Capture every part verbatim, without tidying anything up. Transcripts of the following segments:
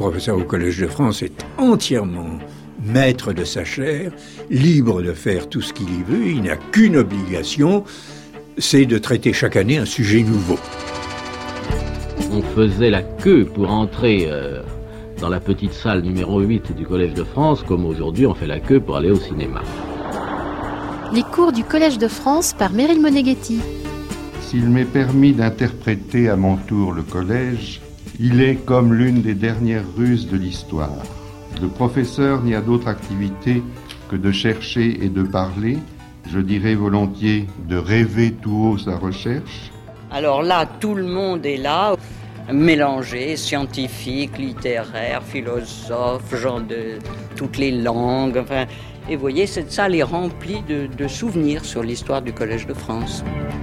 professeur au Collège de France est entièrement maître de sa chair, libre de faire tout ce qu'il y veut. Il n'a qu'une obligation, c'est de traiter chaque année un sujet nouveau. On faisait la queue pour entrer euh, dans la petite salle numéro huit du Collège de France, comme aujourd'hui on fait la queue pour aller au cinéma. Les cours du Collège de France par Meryl Moneghetti. S'il m'est permis d'interpréter à mon tour le collège, il est comme l'une des dernières ruses de l'histoire. Le professeur n'y a d'autre activité que de chercher et de parler, je dirais volontiers de rêver tout haut sa recherche. Alors là, tout le monde est là, mélangé, scientifique, littéraire, philosophe, gens de toutes les langues. Enfin, et vous voyez, cette salle est remplie de, de souvenirs sur l'histoire du Collège de France.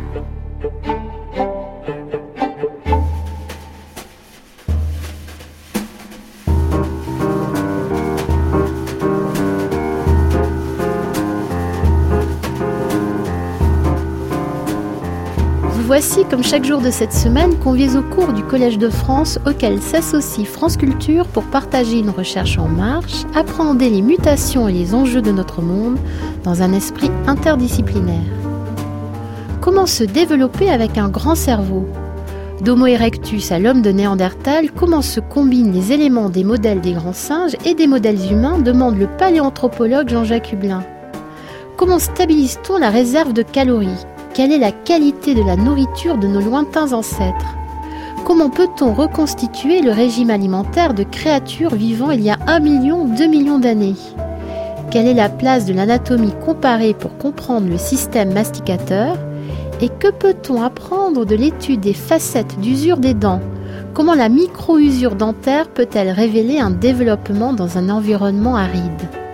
Voici, comme chaque jour de cette semaine, conviés au cours du Collège de France auquel s'associe France Culture pour partager une recherche en marche, appréhender les mutations et les enjeux de notre monde dans un esprit interdisciplinaire. Comment se développer avec un grand cerveau ? D'Homo erectus à l'homme de Néandertal, comment se combinent les éléments des modèles des grands singes et des modèles humains, demande le paléanthropologue Jean-Jacques Hublin. Comment stabilise-t-on la réserve de calories ? Quelle est la qualité de la nourriture de nos lointains ancêtres ? Comment peut-on reconstituer le régime alimentaire de créatures vivant il y a un million, deux millions d'années ? Quelle est la place de l'anatomie comparée pour comprendre le système masticateur ? Et que peut-on apprendre de l'étude des facettes d'usure des dents ? Comment la micro-usure dentaire peut-elle révéler un développement dans un environnement aride ?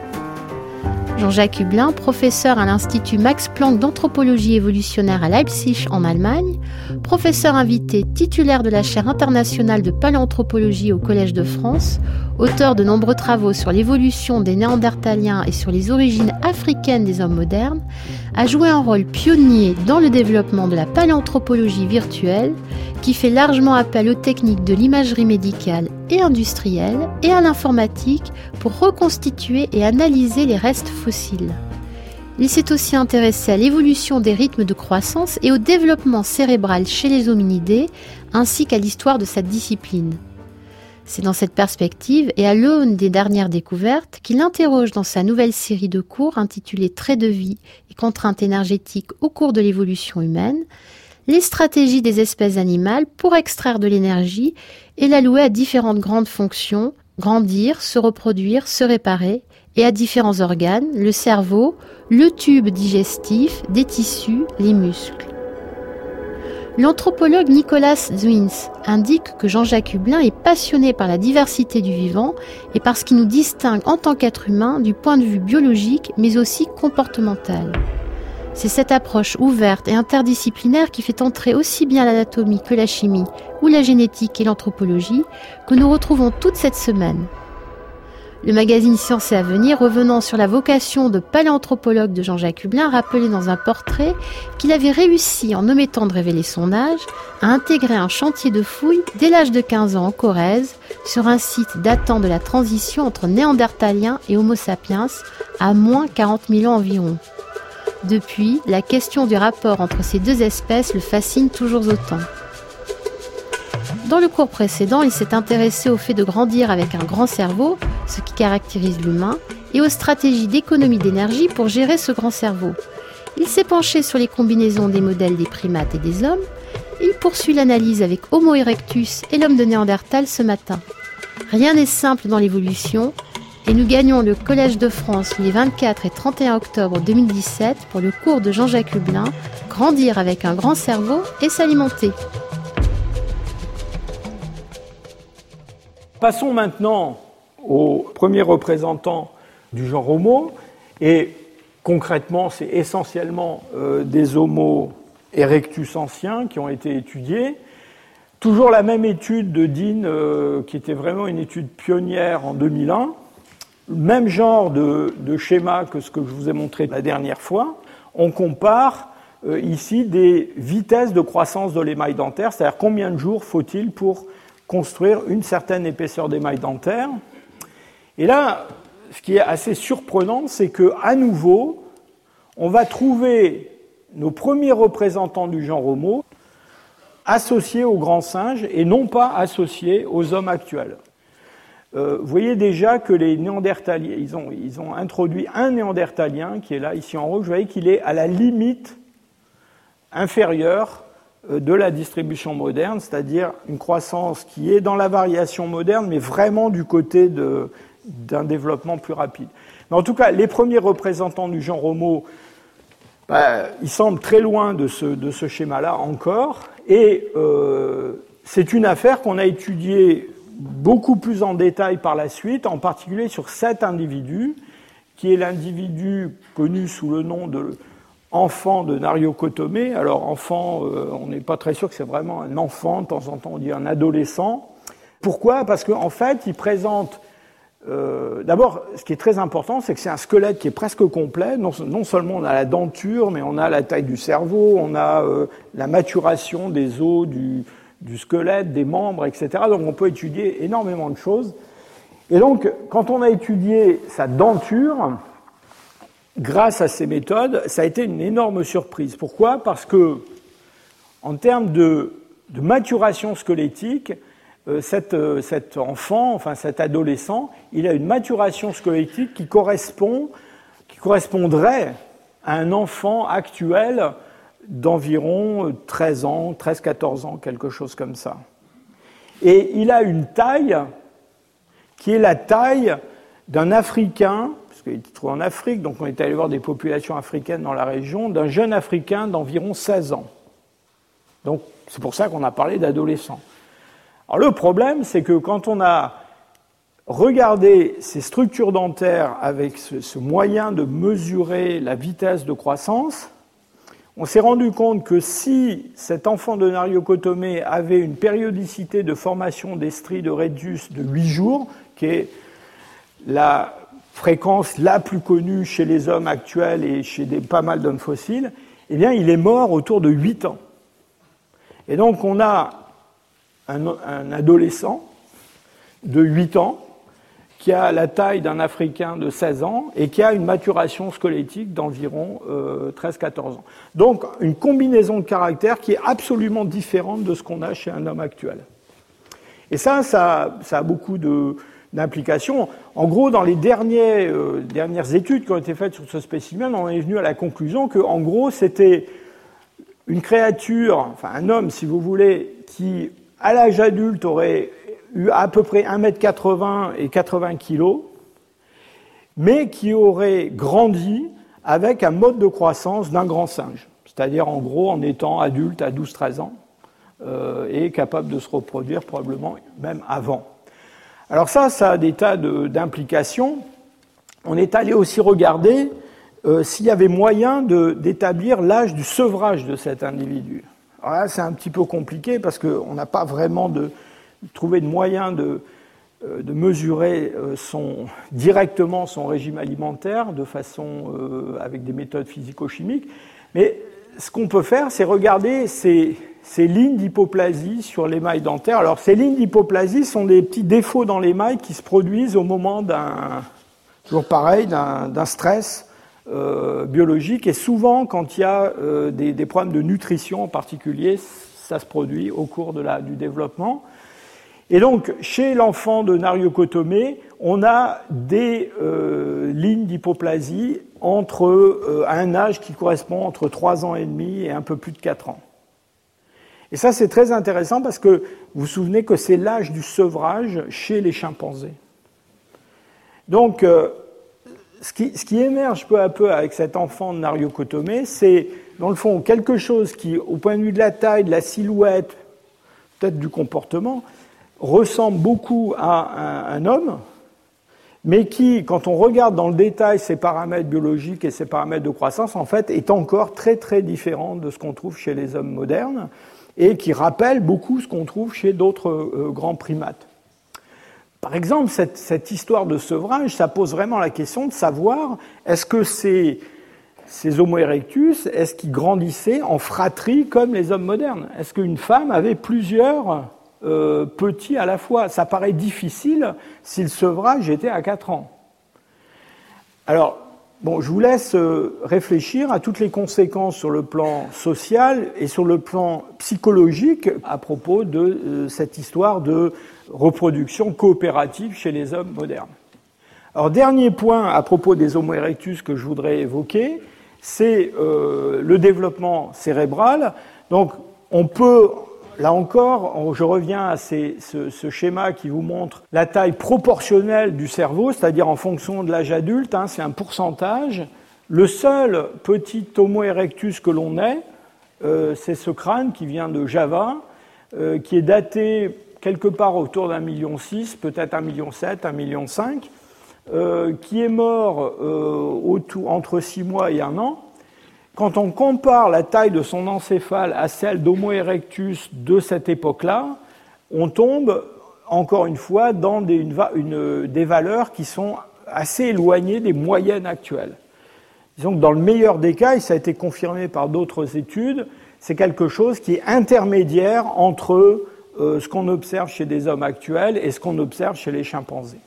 Jean-Jacques Hublin, professeur à l'Institut Max Planck d'anthropologie évolutionnaire à Leipzig en Allemagne, professeur invité titulaire de la chaire internationale de paléanthropologie au Collège de France, auteur de nombreux travaux sur l'évolution des Néandertaliens et sur les origines africaines des hommes modernes, a joué un rôle pionnier dans le développement de la paléanthropologie virtuelle qui fait largement appel aux techniques de l'imagerie médicale et industrielle et à l'informatique pour reconstituer et analyser les restes fossiles. Il s'est aussi intéressé à l'évolution des rythmes de croissance et au développement cérébral chez les hominidés, ainsi qu'à l'histoire de cette discipline. C'est dans cette perspective et à l'aune des dernières découvertes qu'il interroge dans sa nouvelle série de cours intitulée « Traits de vie et contraintes énergétiques au cours de l'évolution humaine » les stratégies des espèces animales pour extraire de l'énergie et l'allouer à différentes grandes fonctions, grandir, se reproduire, se réparer, et à différents organes, le cerveau, le tube digestif, des tissus, les muscles. L'anthropologue Nicolas Zwins indique que Jean-Jacques Hublin est passionné par la diversité du vivant et par ce qui nous distingue en tant qu'être humain du point de vue biologique mais aussi comportemental. C'est cette approche ouverte et interdisciplinaire qui fait entrer aussi bien l'anatomie que la chimie ou la génétique et l'anthropologie que nous retrouvons toute cette semaine. Le magazine Science et Avenir, revenant sur la vocation de paléanthropologue de Jean-Jacques Hublin, rappelait dans un portrait qu'il avait réussi, en omettant de révéler son âge, à intégrer un chantier de fouilles dès l'âge de quinze ans en Corrèze, sur un site datant de la transition entre Néandertaliens et Homo sapiens, à moins quarante mille ans environ. Depuis, la question du rapport entre ces deux espèces le fascine toujours autant. Dans le cours précédent, il s'est intéressé au fait de grandir avec un grand cerveau, ce qui caractérise l'humain, et aux stratégies d'économie d'énergie pour gérer ce grand cerveau. Il s'est penché sur les combinaisons des modèles des primates et des hommes. Il poursuit l'analyse avec Homo erectus et l'homme de Néandertal ce matin. Rien n'est simple dans l'évolution, et nous gagnons le Collège de France les vingt-quatre et trente et un octobre deux mille dix-sept pour le cours de Jean-Jacques Hublin, Grandir avec un grand cerveau et s'alimenter. Passons maintenant au premier représentant du genre Homo, et concrètement, c'est essentiellement euh, des Homo erectus anciens qui ont été étudiés. Toujours la même étude de Dean, euh, qui était vraiment une étude pionnière en deux mille un, même genre de, de schéma que ce que je vous ai montré la dernière fois. On compare euh, ici des vitesses de croissance de l'émail dentaire, c'est-à-dire combien de jours faut-il pour construire une certaine épaisseur d'émail dentaire. Et là, ce qui est assez surprenant, c'est qu'à nouveau, on va trouver nos premiers représentants du genre Homo associés aux grands singes et non pas associés aux hommes actuels. Euh, vous voyez déjà que les Néandertaliens, ils ont, ils ont introduit un Néandertalien qui est là, ici en rouge, vous voyez qu'il est à la limite inférieure de la distribution moderne, c'est-à-dire une croissance qui est dans la variation moderne, mais vraiment du côté de, d'un développement plus rapide. Mais en tout cas, les premiers représentants du genre Homo, bah, ils semblent très loin de ce, de ce schéma-là encore, et euh, c'est une affaire qu'on a étudiée beaucoup plus en détail par la suite, en particulier sur cet individu, qui est l'individu connu sous le nom de enfant de Nario-Kotomé. Alors, enfant, euh, on n'est pas très sûr que c'est vraiment un enfant, de temps en temps on dit un adolescent. Pourquoi ? Parce qu'en fait, il présente... Euh, d'abord, ce qui est très important, c'est que c'est un squelette qui est presque complet. Non, non seulement on a la denture, mais on a la taille du cerveau, on a euh, la maturation des os du... du squelette, des membres, et cetera. Donc on peut étudier énormément de choses. Et donc, quand on a étudié sa denture, grâce à ces méthodes, ça a été une énorme surprise. Pourquoi ? Parce que, en termes de, de maturation squelettique, euh, cet, euh, cet enfant, enfin cet adolescent, il a une maturation squelettique qui correspond, qui correspondrait à un enfant actuel d'environ treize ans, treize quatorze ans, quelque chose comme ça. Et il a une taille qui est la taille d'un Africain, parce qu'il est trouvé en Afrique, donc on est allé voir des populations africaines dans la région, d'un jeune Africain d'environ seize ans. Donc c'est pour ça qu'on a parlé d'adolescent. Alors le problème, c'est que quand on a regardé ces structures dentaires avec ce, ce moyen de mesurer la vitesse de croissance, on s'est rendu compte que si cet enfant de Nario-Kotomé avait une périodicité de formation des stries de Redius de huit jours, qui est la fréquence la plus connue chez les hommes actuels et chez des, pas mal d'hommes fossiles, eh bien, il est mort autour de huit ans. Et donc, on a un, un adolescent de huit ans qui a la taille d'un Africain de seize ans et qui a une maturation squelettique d'environ euh, treize quatorze ans. Donc, une combinaison de caractères qui est absolument différente de ce qu'on a chez un homme actuel. Et ça, ça, ça a beaucoup de, d'implications. En gros, dans les derniers, euh, dernières études qui ont été faites sur ce spécimen, on est venu à la conclusion que, en gros, c'était une créature, enfin un homme, si vous voulez, qui, à l'âge adulte, aurait eu à peu près un mètre quatre-vingts et quatre-vingts kilos, mais qui aurait grandi avec un mode de croissance d'un grand singe, c'est-à-dire en gros en étant adulte à douze treize ans, euh, et capable de se reproduire probablement même avant. Alors ça, ça a des tas de, d'implications. On est allé aussi regarder euh, s'il y avait moyen de, d'établir l'âge du sevrage de cet individu. Alors là, c'est un petit peu compliqué parce qu'on n'a pas vraiment de trouver de moyens de, de mesurer son, directement son régime alimentaire de façon euh, avec des méthodes physico-chimiques. Mais ce qu'on peut faire, c'est regarder ces, ces lignes d'hypoplasie sur l'émail dentaire. Alors, ces lignes d'hypoplasie sont des petits défauts dans l'émail qui se produisent au moment d'un, toujours pareil, d'un, d'un stress euh, biologique. Et souvent, quand il y a euh, des, des problèmes de nutrition en particulier, ça se produit au cours de la, du développement. Et donc, chez l'enfant de Nario-Kotomé, on a des euh, lignes d'hypoplasie entre euh, un âge qui correspond entre trois ans et demi et un peu plus de quatre ans. Et ça, c'est très intéressant parce que vous vous souvenez que c'est l'âge du sevrage chez les chimpanzés. Donc, euh, ce, qui, ce qui émerge peu à peu avec cet enfant de Nario-Kotomé, c'est, dans le fond, quelque chose qui, au point de vue de la taille, de la silhouette, peut-être du comportement, ressemble beaucoup à un, un homme, mais qui, quand on regarde dans le détail ses paramètres biologiques et ses paramètres de croissance, en fait, est encore très très différent de ce qu'on trouve chez les hommes modernes et qui rappelle beaucoup ce qu'on trouve chez d'autres euh, grands primates. Par exemple, cette, cette histoire de sevrage, ça pose vraiment la question de savoir est-ce que ces, ces Homo erectus, est-ce qu'ils grandissaient en fratrie comme les hommes modernes ? Est-ce qu'une femme avait plusieurs euh, petits à la fois. Ça paraît difficile si le sevrage était à quatre ans. Alors, bon, je vous laisse réfléchir à toutes les conséquences sur le plan social et sur le plan psychologique à propos de euh, cette histoire de reproduction coopérative chez les hommes modernes. Alors, dernier point à propos des Homo erectus que je voudrais évoquer, c'est euh, le développement cérébral. Donc, on peut, là encore, on, je reviens à ces, ce, ce schéma qui vous montre la taille proportionnelle du cerveau, c'est-à-dire en fonction de l'âge adulte, hein, c'est un pourcentage. Le seul petit Homo erectus que l'on ait, euh, c'est ce crâne qui vient de Java, euh, qui est daté quelque part autour d'un million six, peut-être un million sept, un million cinq, euh, qui est mort euh, autour, entre six mois et un an. Quand on compare la taille de son encéphale à celle d'Homo erectus de cette époque-là, on tombe, encore une fois, dans des, une, une, des valeurs qui sont assez éloignées des moyennes actuelles. Disons que dans le meilleur des cas, et ça a été confirmé par d'autres études, c'est quelque chose qui est intermédiaire entre euh, ce qu'on observe chez des hommes actuels et ce qu'on observe chez les chimpanzés.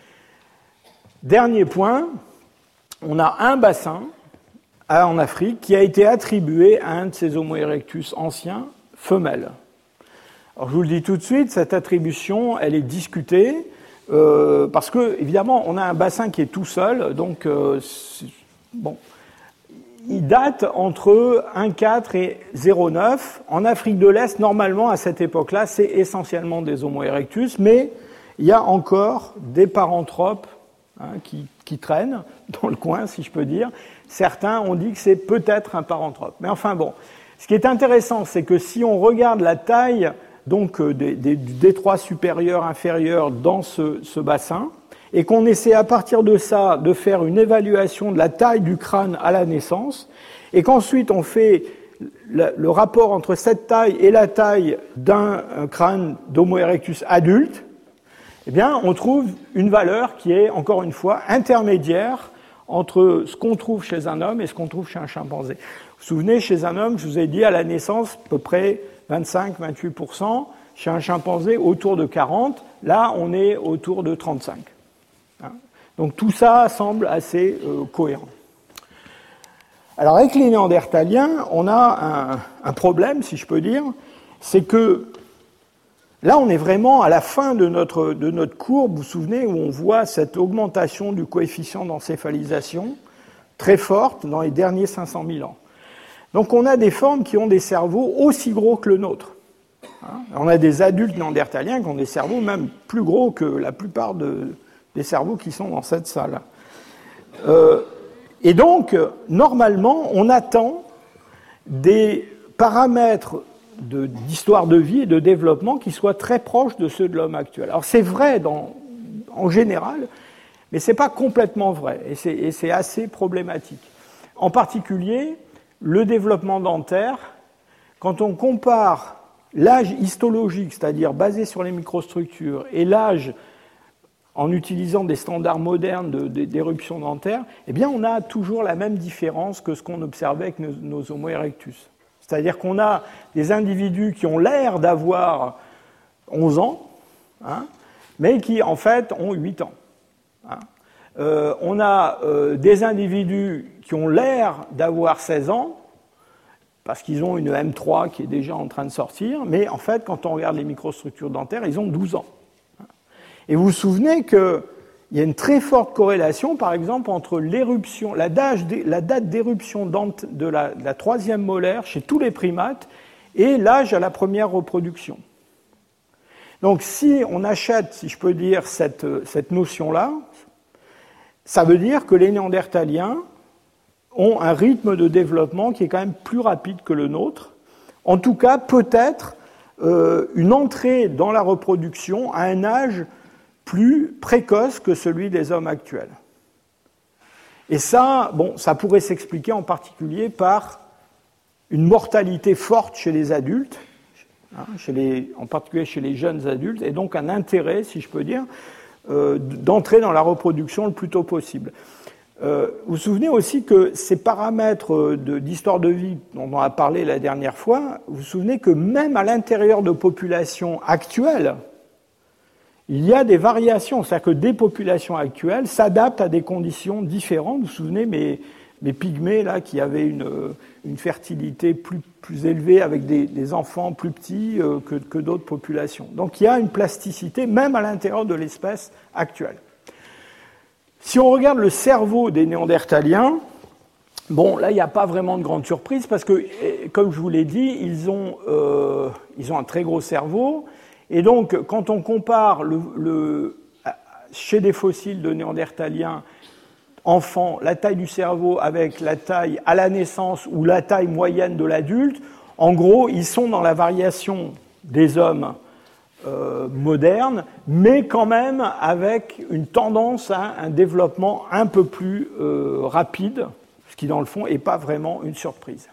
Dernier point, on a un bassin en Afrique qui a été attribué à un de ces Homo erectus anciens, femelles. Alors je vous le dis tout de suite, cette attribution, elle est discutée, euh, parce que, évidemment, on a un bassin qui est tout seul, donc, euh, bon, il date entre un virgule quatre et zéro virgule neuf. En Afrique de l'Est, normalement, à cette époque-là, c'est essentiellement des Homo erectus, mais il y a encore des paranthropes hein, qui, qui traînent dans le coin, si je peux dire. Certains ont dit que c'est peut-être un paranthrope. Mais enfin bon, ce qui est intéressant, c'est que si on regarde la taille donc, des, des, du détroit supérieur, inférieur dans ce, ce bassin, et qu'on essaie à partir de ça de faire une évaluation de la taille du crâne à la naissance, et qu'ensuite on fait le, le rapport entre cette taille et la taille d'un crâne d'Homo erectus adulte, eh bien on trouve une valeur qui est, encore une fois, intermédiaire entre ce qu'on trouve chez un homme et ce qu'on trouve chez un chimpanzé. Vous vous souvenez, chez un homme, je vous ai dit à la naissance, à peu près vingt-cinq à vingt-huit pour cent, chez un chimpanzé, autour de quarante, là, on est autour de trente-cinq. Hein. Donc tout ça semble assez euh, cohérent. Alors avec les Néandertaliens, on a un, un problème, si je peux dire, c'est que là, on est vraiment à la fin de notre, de notre courbe, vous vous souvenez, où on voit cette augmentation du coefficient d'encéphalisation très forte dans les derniers cinq cent mille ans. Donc on a des formes qui ont des cerveaux aussi gros que le nôtre. Hein, on a des adultes néandertaliens qui ont des cerveaux même plus gros que la plupart de, des cerveaux qui sont dans cette salle. Euh, et donc, normalement, on attend des paramètres De, d'histoire de vie et de développement qui soient très proches de ceux de l'homme actuel. Alors c'est vrai dans, en général, mais c'est pas complètement vrai, et c'est, et c'est assez problématique. En particulier, le développement dentaire, quand on compare l'âge histologique, c'est-à-dire basé sur les microstructures, et l'âge en utilisant des standards modernes de, de, d'éruption dentaire, eh bien on a toujours la même différence que ce qu'on observait avec nos, nos Homo erectus. C'est-à-dire qu'on a des individus qui ont l'air d'avoir onze ans, hein, mais qui, en fait, ont huit ans. Hein. Euh, on a euh, des individus qui ont l'air d'avoir seize ans, parce qu'ils ont une M trois qui est déjà en train de sortir, mais en fait, quand on regarde les microstructures dentaires, ils ont douze ans. Et vous vous souvenez qu'il y a une très forte corrélation, par exemple, entre l'éruption, la, la date d'éruption de la, de la troisième molaire chez tous les primates et l'âge à la première reproduction. Donc, si on achète, si je peux dire, cette, cette notion-là, ça veut dire que les Néandertaliens ont un rythme de développement qui est quand même plus rapide que le nôtre. En tout cas, peut-être euh, une entrée dans la reproduction à un âge plus précoce que celui des hommes actuels. Et ça, bon, ça pourrait s'expliquer en particulier par une mortalité forte chez les adultes, hein, chez les, en particulier chez les jeunes adultes, et donc un intérêt, si je peux dire, euh, d'entrer dans la reproduction le plus tôt possible. Euh, vous vous souvenez aussi que ces paramètres de, d'histoire de vie dont on a parlé la dernière fois, vous vous souvenez que même à l'intérieur de populations actuelles, il y a des variations, c'est-à-dire que des populations actuelles s'adaptent à des conditions différentes. Vous vous souvenez, mes, mes pygmées, là, qui avaient une, une fertilité plus, plus élevée avec des, des enfants plus petits euh, que, que d'autres populations. Donc il y a une plasticité, même à l'intérieur de l'espèce actuelle. Si on regarde le cerveau des Néandertaliens, bon, là, il n'y a pas vraiment de grande surprise, parce que, comme je vous l'ai dit, ils ont, euh, ils ont un très gros cerveau. Et donc, quand on compare le, le, chez des fossiles de Néandertaliens enfants, la taille du cerveau avec la taille à la naissance ou la taille moyenne de l'adulte, en gros, ils sont dans la variation des hommes euh, modernes, mais quand même avec une tendance à un développement un peu plus euh, rapide, ce qui, dans le fond, n'est pas vraiment une surprise,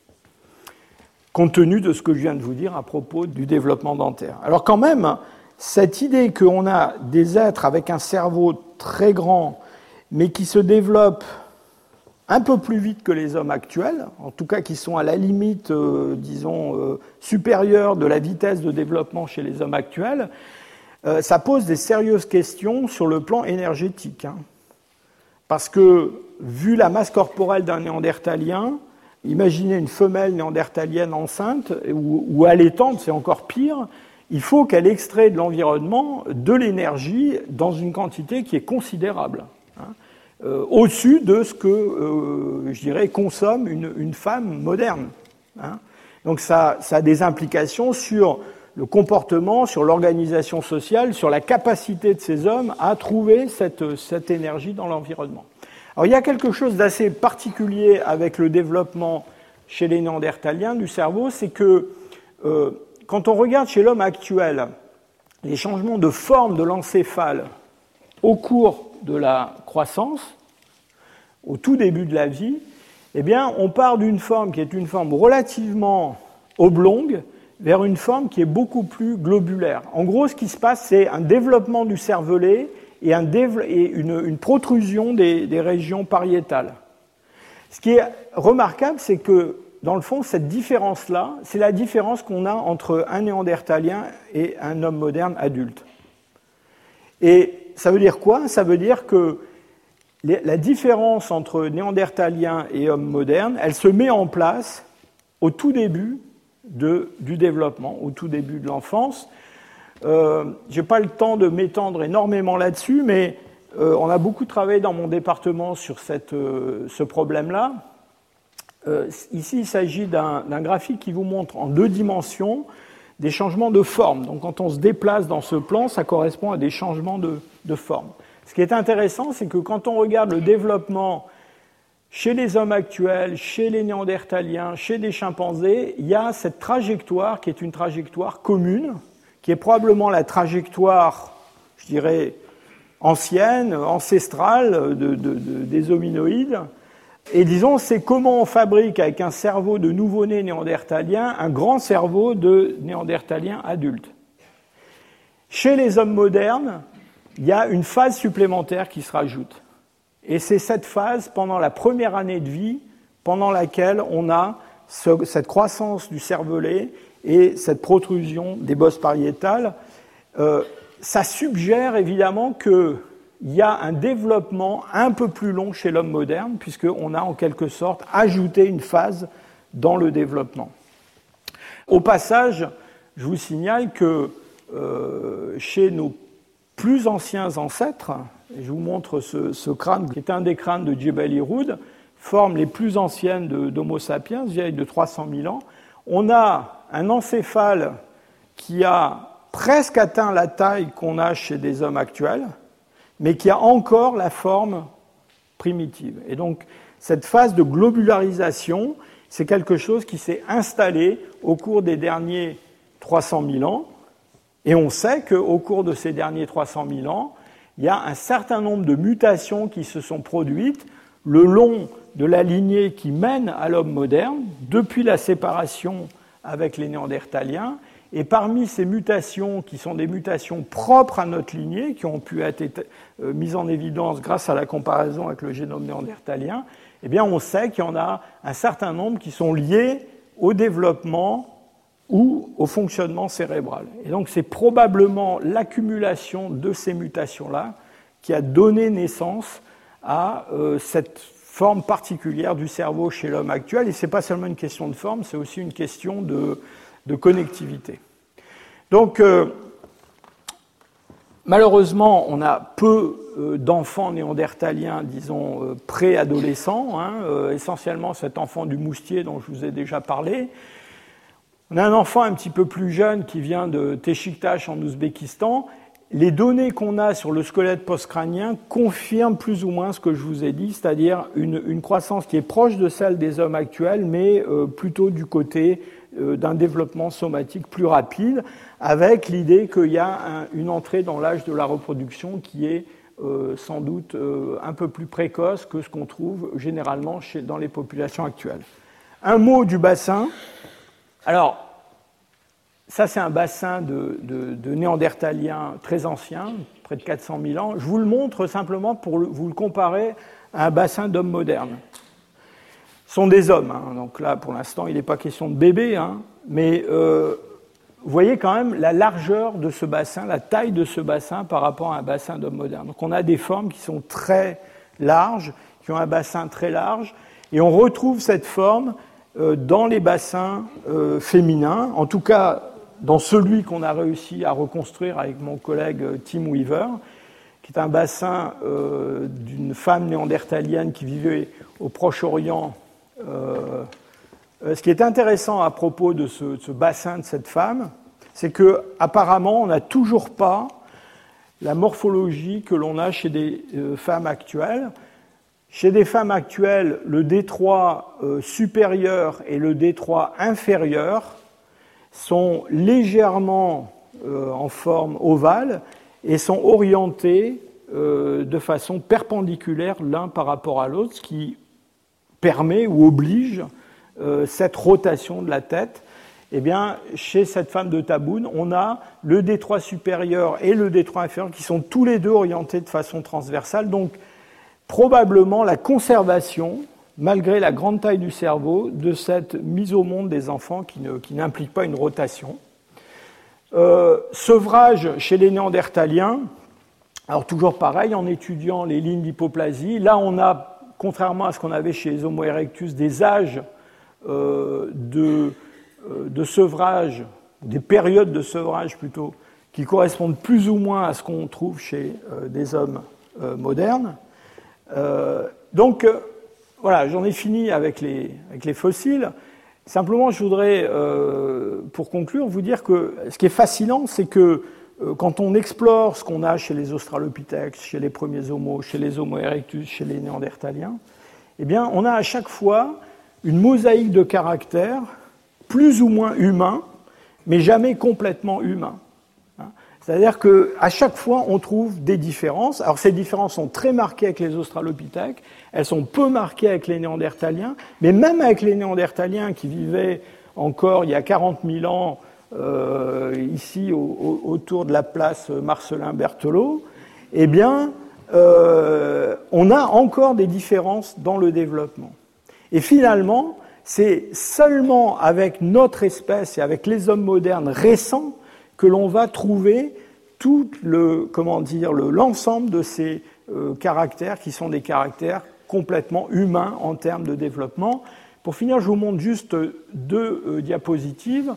compte tenu de ce que je viens de vous dire à propos du développement dentaire. Alors quand même, cette idée qu'on a des êtres avec un cerveau très grand, mais qui se développent un peu plus vite que les hommes actuels, en tout cas qui sont à la limite, euh, disons, euh, supérieure de la vitesse de développement chez les hommes actuels, euh, ça pose des sérieuses questions sur le plan énergétique. Hein. Parce que, vu la masse corporelle d'un néandertalien, imaginez une femelle néandertalienne enceinte ou, ou allaitante, c'est encore pire, il faut qu'elle extrait de l'environnement de l'énergie dans une quantité qui est considérable, hein, euh, au-dessus de ce que, euh, je dirais, consomme une, une femme moderne. Hein. Donc ça, ça a des implications sur le comportement, sur l'organisation sociale, sur la capacité de ces hommes à trouver cette, cette énergie dans l'environnement. Alors, il y a quelque chose d'assez particulier avec le développement chez les Néandertaliens du cerveau, c'est que euh, quand on regarde chez l'homme actuel les changements de forme de l'encéphale au cours de la croissance, au tout début de la vie, eh bien, on part d'une forme qui est une forme relativement oblongue vers une forme qui est beaucoup plus globulaire. En gros, ce qui se passe, c'est un développement du cervelet et, un déve- et une, une protrusion des, des régions pariétales. Ce qui est remarquable, c'est que, dans le fond, cette différence-là, c'est la différence qu'on a entre un néandertalien et un homme moderne adulte. Et ça veut dire quoi ? Ça veut dire que les, la différence entre néandertalien et homme moderne, elle se met en place au tout début de, du développement, au tout début de l'enfance. Euh, je n'ai pas le temps de m'étendre énormément là-dessus, mais euh, on a beaucoup travaillé dans mon département sur cette, euh, ce problème-là. Euh, ici, il s'agit d'un, d'un graphique qui vous montre en deux dimensions des changements de forme. Donc, quand on se déplace dans ce plan, ça correspond à des changements de, de forme. Ce qui est intéressant, c'est que quand on regarde le développement chez les hommes actuels, chez les néandertaliens, chez des chimpanzés, il y a cette trajectoire qui est une trajectoire commune, qui est probablement la trajectoire, je dirais, ancienne, ancestrale de, de, de, des hominoïdes. Et disons, c'est comment on fabrique avec un cerveau de nouveau-né néandertalien un grand cerveau de néandertalien adulte. Chez les hommes modernes, il y a une phase supplémentaire qui se rajoute. Et c'est cette phase, pendant la première année de vie, pendant laquelle on a ce, cette croissance du cervelet et cette protrusion des bosses pariétales. Euh, ça suggère évidemment qu'il y a un développement un peu plus long chez l'homme moderne, puisqu'on a en quelque sorte ajouté une phase dans le développement. Au passage, je vous signale que euh, chez nos plus anciens ancêtres, et je vous montre ce, ce crâne qui est un des crânes de Jebel Irhoud, forme les plus anciennes de, d'Homo sapiens, vieille de trois cent mille ans, on a un encéphale qui a presque atteint la taille qu'on a chez des hommes actuels, mais qui a encore la forme primitive. Et donc, cette phase de globularisation, c'est quelque chose qui s'est installé au cours des derniers trois cent mille ans, et on sait qu'au cours de ces derniers trois cent mille ans, il y a un certain nombre de mutations qui se sont produites le long de la lignée qui mène à l'homme moderne, depuis la séparation avec les Néandertaliens, Et parmi ces mutations, qui sont des mutations propres à notre lignée, qui ont pu être mises en évidence grâce à la comparaison avec le génome néandertalien, eh bien, on sait qu'il y en a un certain nombre qui sont liés au développement ou au fonctionnement cérébral. Et donc, c'est probablement l'accumulation de ces mutations-là qui a donné naissance à euh, cette forme particulière du cerveau chez l'homme actuel. Et ce n'est pas seulement une question de forme, c'est aussi une question de, de connectivité. Donc, euh, malheureusement, on a peu euh, d'enfants néandertaliens, disons, euh, pré-adolescents, hein, euh, essentiellement cet enfant du moustier dont je vous ai déjà parlé. On a un enfant un petit peu plus jeune qui vient de Téchiktash en Ouzbékistan. Les données qu'on a sur le squelette postcrânien confirment plus ou moins ce que je vous ai dit, c'est-à-dire une, une croissance qui est proche de celle des hommes actuels, mais euh, plutôt du côté euh, d'un développement somatique plus rapide, avec l'idée qu'il y a un, une entrée dans l'âge de la reproduction qui est euh, sans doute euh, un peu plus précoce que ce qu'on trouve généralement chez, dans les populations actuelles. Un mot du bassin. Alors, ça, c'est un bassin de, de, de néandertaliens très ancien, près de quatre cent mille ans. Je vous le montre simplement pour le, vous le comparer à un bassin d'hommes modernes. Ce sont des hommes, hein, donc là, pour l'instant, il n'est pas question de bébés, hein, mais euh, vous voyez quand même la largeur de ce bassin, la taille de ce bassin par rapport à un bassin d'hommes modernes. Donc, on a des formes qui sont très larges, qui ont un bassin très large, et on retrouve cette forme euh, dans les bassins euh, féminins, en tout cas dans celui qu'on a réussi à reconstruire avec mon collègue Tim Weaver, qui est un bassin euh, d'une femme néandertalienne qui vivait au Proche-Orient. Euh, ce qui est intéressant à propos de ce, de ce bassin de cette femme, c'est qu'apparemment, on n'a toujours pas la morphologie que l'on a chez des euh, femmes actuelles. Chez des femmes actuelles, le détroit euh, supérieur et le détroit inférieur sont légèrement euh, en forme ovale et sont orientés euh, de façon perpendiculaire l'un par rapport à l'autre, ce qui permet ou oblige euh, cette rotation de la tête. Eh bien, chez cette femme de Taboun, on a le détroit supérieur et le détroit inférieur qui sont tous les deux orientés de façon transversale. Donc, probablement la conservation, malgré la grande taille du cerveau, de cette mise au monde des enfants qui, ne, qui n'implique pas une rotation. Euh, sevrage chez les néandertaliens, alors toujours pareil, en étudiant les lignes d'hypoplasie, là on a, contrairement à ce qu'on avait chez les Homo erectus, des âges euh, de, euh, de sevrage, des périodes de sevrage plutôt, qui correspondent plus ou moins à ce qu'on trouve chez euh, des hommes euh, modernes. Euh, donc, euh, Voilà, j'en ai fini avec les, avec les fossiles. Simplement, je voudrais, euh, pour conclure, vous dire que ce qui est fascinant, c'est que euh, quand on explore ce qu'on a chez les Australopithèques, chez les premiers Homos, chez les Homo erectus, chez les Néandertaliens, eh bien, on a à chaque fois une mosaïque de caractères plus ou moins humains, mais jamais complètement humains. C'est-à-dire qu'à chaque fois, on trouve des différences. Alors, ces différences sont très marquées avec les Australopithèques, elles sont peu marquées avec les Néandertaliens, mais même avec les Néandertaliens qui vivaient encore il y a quarante mille ans euh, ici au, au, autour de la place Marcellin Berthelot, eh bien, euh, on a encore des différences dans le développement. Et finalement, c'est seulement avec notre espèce et avec les hommes modernes récents que l'on va trouver tout le, comment dire, le, l'ensemble de ces euh, caractères qui sont des caractères complètement humains en termes de développement. Pour finir, je vous montre juste deux euh, diapositives.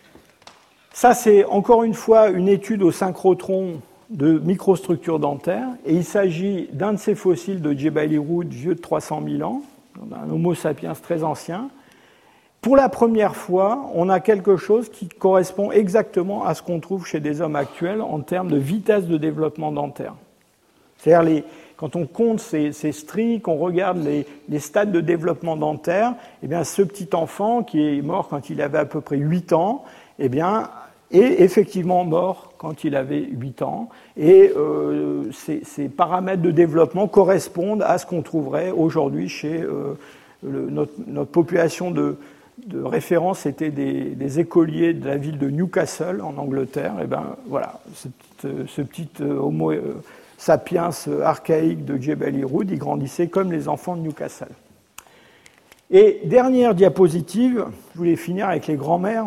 Ça, c'est encore une fois une étude au synchrotron de microstructures dentaires, et il s'agit d'un de ces fossiles de Jebel Irhoud, vieux de trois cent mille ans, un Homo sapiens très ancien. Pour la première fois, on a quelque chose qui correspond exactement à ce qu'on trouve chez des hommes actuels en termes de vitesse de développement dentaire. C'est-à-dire, les, quand on compte ces, ces stries, qu'on regarde les, les stades de développement dentaire, eh bien, ce petit enfant qui est mort quand il avait à peu près huit ans, eh bien, est effectivement mort quand il avait huit ans. Et euh, ces, ces paramètres de développement correspondent à ce qu'on trouverait aujourd'hui chez euh, le, notre, notre population de de référence étaient des, des écoliers de la ville de Newcastle, en Angleterre. Et ben voilà, ce, ce petit homo sapiens archaïque de Jebel Irhoud, il grandissait comme les enfants de Newcastle. Et dernière diapositive, je voulais finir avec les grands-mères.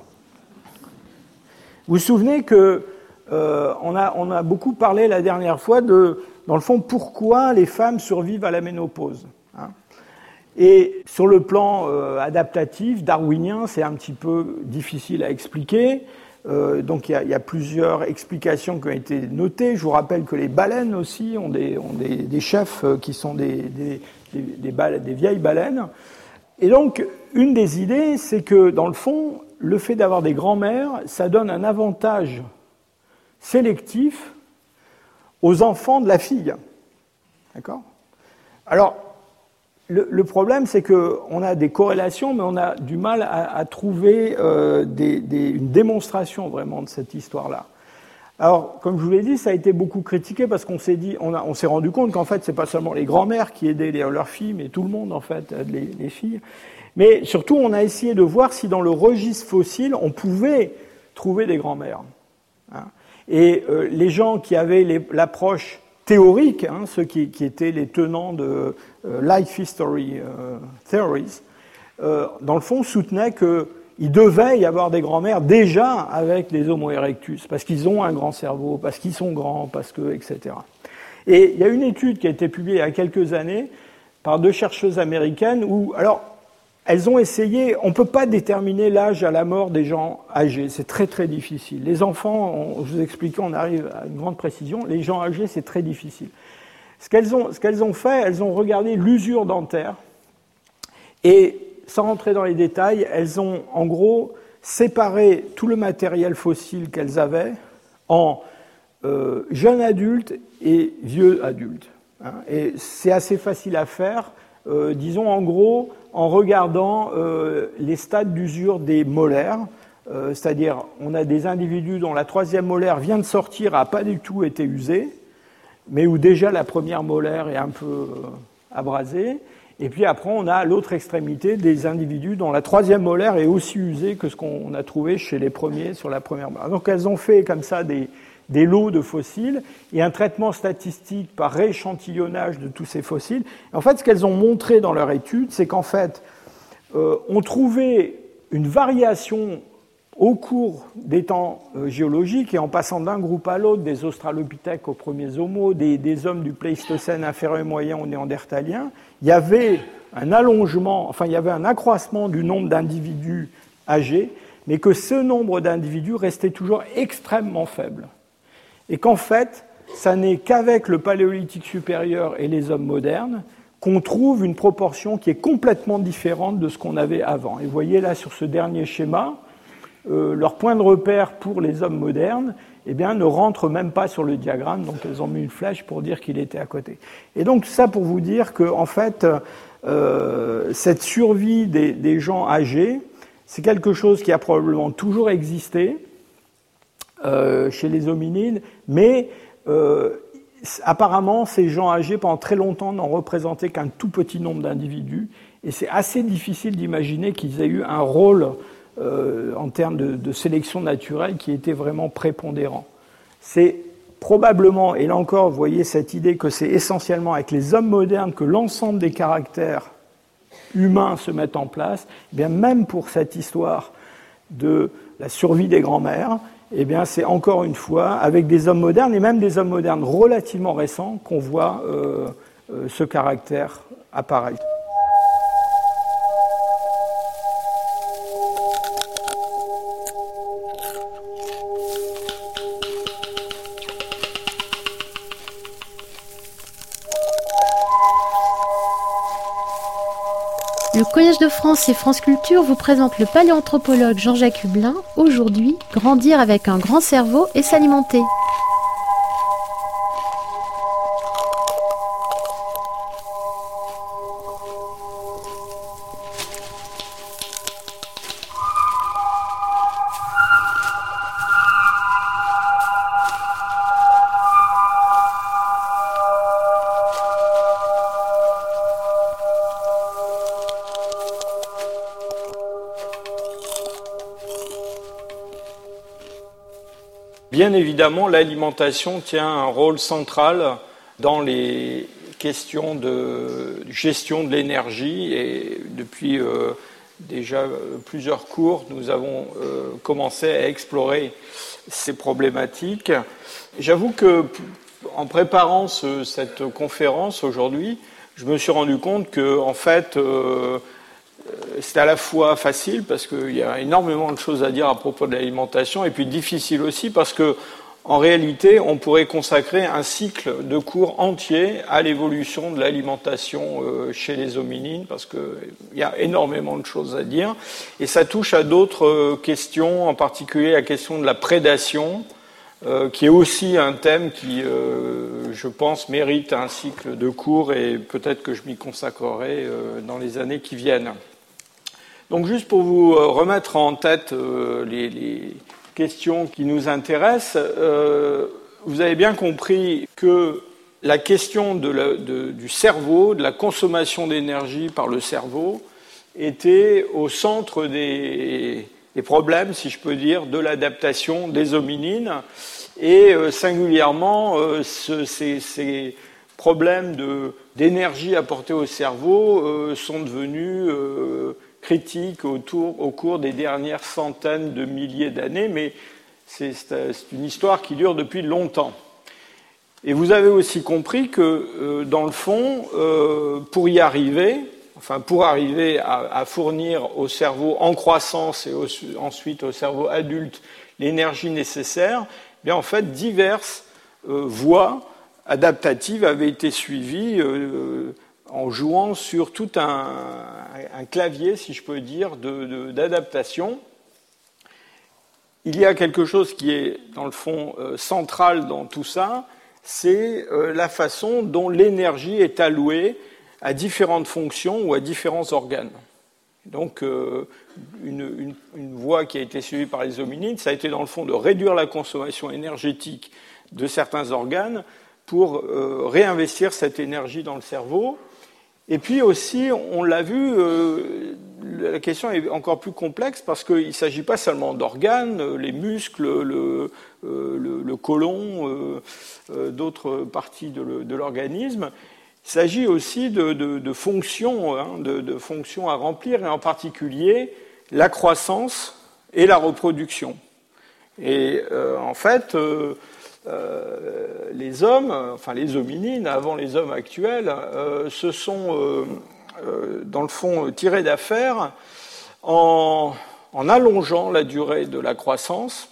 Vous vous souvenez que euh, on a, on a beaucoup parlé la dernière fois de, dans le fond, pourquoi les femmes survivent à la ménopause, hein. Et sur le plan euh, adaptatif, darwinien, c'est un petit peu difficile à expliquer. Euh, donc il y, a, il y a plusieurs explications qui ont été notées. Je vous rappelle que les baleines aussi ont des, ont des, des chefs qui sont des, des, des, des, baleines, des vieilles baleines. Et donc une des idées, c'est que dans le fond, le fait d'avoir des grands-mères, ça donne un avantage sélectif aux enfants de la fille. D'accord ? Alors, Le, le problème, c'est qu'on a des corrélations, mais on a du mal à, à trouver euh, des, des, une démonstration vraiment de cette histoire-là. Alors, comme je vous l'ai dit, ça a été beaucoup critiqué parce qu'on s'est dit, on, a, on s'est rendu compte qu'en fait, c'est pas seulement les grands-mères qui aidaient les, leurs filles, mais tout le monde en fait aide les, les filles. Mais surtout, on a essayé de voir si dans le registre fossile, on pouvait trouver des grands-mères. Hein. Et euh, les gens qui avaient les, l'approche théoriques, hein, ceux qui, qui étaient les tenants de euh, life history euh, theories, euh, dans le fond soutenaient qu'il devait y avoir des grands-mères déjà avec les Homo erectus, parce qu'ils ont un grand cerveau, parce qu'ils sont grands, parce que, et cetera. Et il y a une étude qui a été publiée il y a quelques années par deux chercheuses américaines où, alors, elles ont essayé, on ne peut pas déterminer l'âge à la mort des gens âgés, c'est très très difficile. Les enfants, on, je vous explique, on arrive à une grande précision, les gens âgés c'est très difficile. Ce qu'elles ont, ce qu'elles ont fait, elles ont regardé l'usure dentaire et, sans rentrer dans les détails, elles ont en gros séparé tout le matériel fossile qu'elles avaient en euh, jeunes adultes et vieux adultes. Hein, et c'est assez facile à faire, euh, disons en gros, en regardant euh, les stades d'usure des molaires, euh, c'est-à-dire on a des individus dont la troisième molaire vient de sortir, n'a pas du tout été usée, mais où déjà la première molaire est un peu euh, abrasée, et puis après on a à l'autre extrémité des individus dont la troisième molaire est aussi usée que ce qu'on a trouvé chez les premiers sur la première molaire. Donc elles ont fait comme ça des, des lots de fossiles et un traitement statistique par rééchantillonnage de tous ces fossiles. En fait, ce qu'elles ont montré dans leur étude, c'est qu'en fait, euh, on trouvait une variation au cours des temps euh, géologiques et en passant d'un groupe à l'autre, des australopithèques aux premiers homos, des, des hommes du Pléistocène inférieur et moyen aux néandertaliens, il y avait un allongement, enfin il y avait un accroissement du nombre d'individus âgés, mais que ce nombre d'individus restait toujours extrêmement faible. Et qu'en fait, ça n'est qu'avec le paléolithique supérieur et les hommes modernes qu'on trouve une proportion qui est complètement différente de ce qu'on avait avant. Et vous voyez là sur ce dernier schéma, euh, leur point de repère pour les hommes modernes eh bien, ne rentre même pas sur le diagramme, donc elles ont mis une flèche pour dire qu'il était à côté. Et donc ça pour vous dire que en fait, euh, cette survie des, des gens âgés, c'est quelque chose qui a probablement toujours existé, Euh, chez les hominides, mais euh, apparemment ces gens âgés pendant très longtemps n'ont représenté qu'un tout petit nombre d'individus et c'est assez difficile d'imaginer qu'ils aient eu un rôle euh, en termes de, de sélection naturelle qui était vraiment prépondérant. C'est probablement, et là encore vous voyez cette idée que c'est essentiellement avec les hommes modernes que l'ensemble des caractères humains se mettent en place, eh bien même pour cette histoire de la survie des grands-mères, eh bien, c'est encore une fois avec des hommes modernes, et même des hommes modernes relativement récents, qu'on voit euh, euh, ce caractère apparaître. Le Collège de France et France Culture vous présente le paléanthropologue Jean-Jacques Hublin, aujourd'hui, grandir avec un grand cerveau et s'alimenter. Bien évidemment, l'alimentation tient un rôle central dans les questions de gestion de l'énergie et depuis euh, déjà plusieurs cours, nous avons euh, commencé à explorer ces problématiques. J'avoue que en préparant ce, cette conférence aujourd'hui, je me suis rendu compte que en fait, euh, c'est à la fois facile parce qu'il y a énormément de choses à dire à propos de l'alimentation et puis difficile aussi parce que en réalité, on pourrait consacrer un cycle de cours entier à l'évolution de l'alimentation chez les hominines, parce qu'il y a énormément de choses à dire. Et ça touche à d'autres questions, en particulier la question de la prédation, qui est aussi un thème qui, je pense, mérite un cycle de cours, et peut-être que je m'y consacrerai dans les années qui viennent. Donc juste pour vous remettre en tête les... les questions qui nous intéressent, euh, vous avez bien compris que la question de la, de, du cerveau, de la consommation d'énergie par le cerveau, était au centre des, des problèmes, si je peux dire, de l'adaptation des hominines, et euh, singulièrement euh, ce, ces, ces problèmes de, d'énergie apportée au cerveau euh, sont devenus euh, critiques autour, au cours des dernières centaines de milliers d'années, mais c'est, c'est une histoire qui dure depuis longtemps. Et vous avez aussi compris que, euh, dans le fond, euh, pour y arriver, enfin pour arriver à, à fournir au cerveau en croissance et au, ensuite au cerveau adulte l'énergie nécessaire, eh bien en fait diverses euh, voies adaptatives avaient été suivies euh, en jouant sur tout un, un clavier, si je peux dire, de, de, d'adaptation. Il y a quelque chose qui est, dans le fond, euh, central dans tout ça, c'est euh, la façon dont l'énergie est allouée à différentes fonctions ou à différents organes. Donc, euh, une, une, une voie qui a été suivie par les hominines, ça a été, dans le fond, de réduire la consommation énergétique de certains organes pour euh, réinvestir cette énergie dans le cerveau. Et puis aussi, on l'a vu, euh, la question est encore plus complexe parce qu'il ne s'agit pas seulement d'organes, les muscles, le, euh, le, le côlon, euh, euh, d'autres parties de, le, de l'organisme. Il s'agit aussi de, de, de fonctions, hein, de, de fonctions à remplir, et en particulier la croissance et la reproduction. Et euh, en fait... Euh, Euh, les hommes, enfin les hominines, avant les hommes actuels, euh, se sont, euh, euh, dans le fond, tirés d'affaire en, en allongeant la durée de la croissance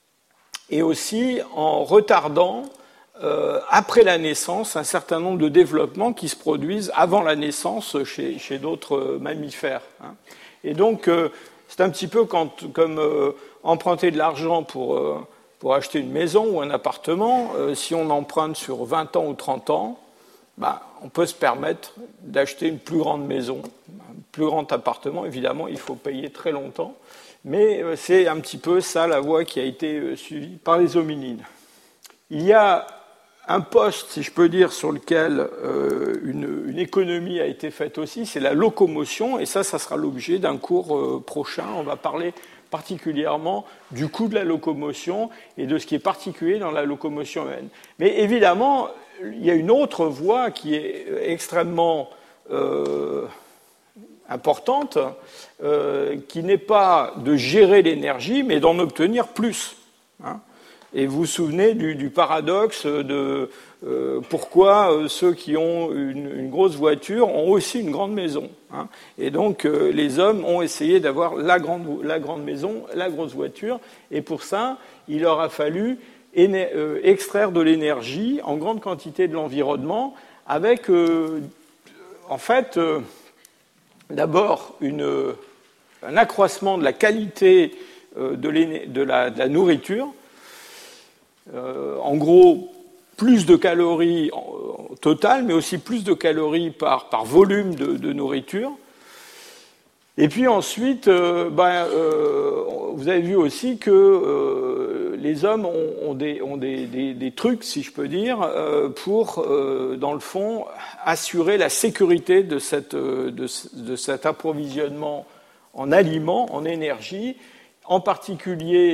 et aussi en retardant, euh, après la naissance, un certain nombre de développements qui se produisent avant la naissance chez, chez d'autres mammifères. Hein. Et donc, euh, c'est un petit peu quand, comme euh, emprunter de l'argent pour... Euh, Pour acheter une maison ou un appartement, euh, si on emprunte sur vingt ans ou trente ans, bah, on peut se permettre d'acheter une plus grande maison, un plus grand appartement. Évidemment, il faut payer très longtemps. Mais euh, c'est un petit peu ça la voie qui a été euh, suivie par les hominines. Il y a un poste, si je peux dire, sur lequel euh, une, une économie a été faite aussi, c'est la locomotion. Et ça, ça sera l'objet d'un cours euh, prochain. On va parler particulièrement du coût de la locomotion et de ce qui est particulier dans la locomotion humaine. Mais évidemment, il y a une autre voie qui est extrêmement euh, importante, euh, qui n'est pas de gérer l'énergie, mais d'en obtenir plus. Hein. Et vous vous souvenez du, du paradoxe de euh, pourquoi euh, ceux qui ont une, une grosse voiture ont aussi une grande maison. Hein. Et donc euh, les hommes ont essayé d'avoir la grande, la grande maison, la grosse voiture, et pour ça, il leur a fallu éner, euh, extraire de l'énergie en grande quantité de l'environnement, avec euh, en fait euh, d'abord une, un accroissement de la qualité euh, de, de, la, de la nourriture. Euh, en gros, plus de calories au total, mais aussi plus de calories par, par volume de, de nourriture. Et puis ensuite, euh, ben, euh, vous avez vu aussi que euh, les hommes ont, ont, des, ont des, des, des trucs, si je peux dire, euh, pour, euh, dans le fond, assurer la sécurité de, cette, de, de cet approvisionnement en aliments, en énergie, en particulier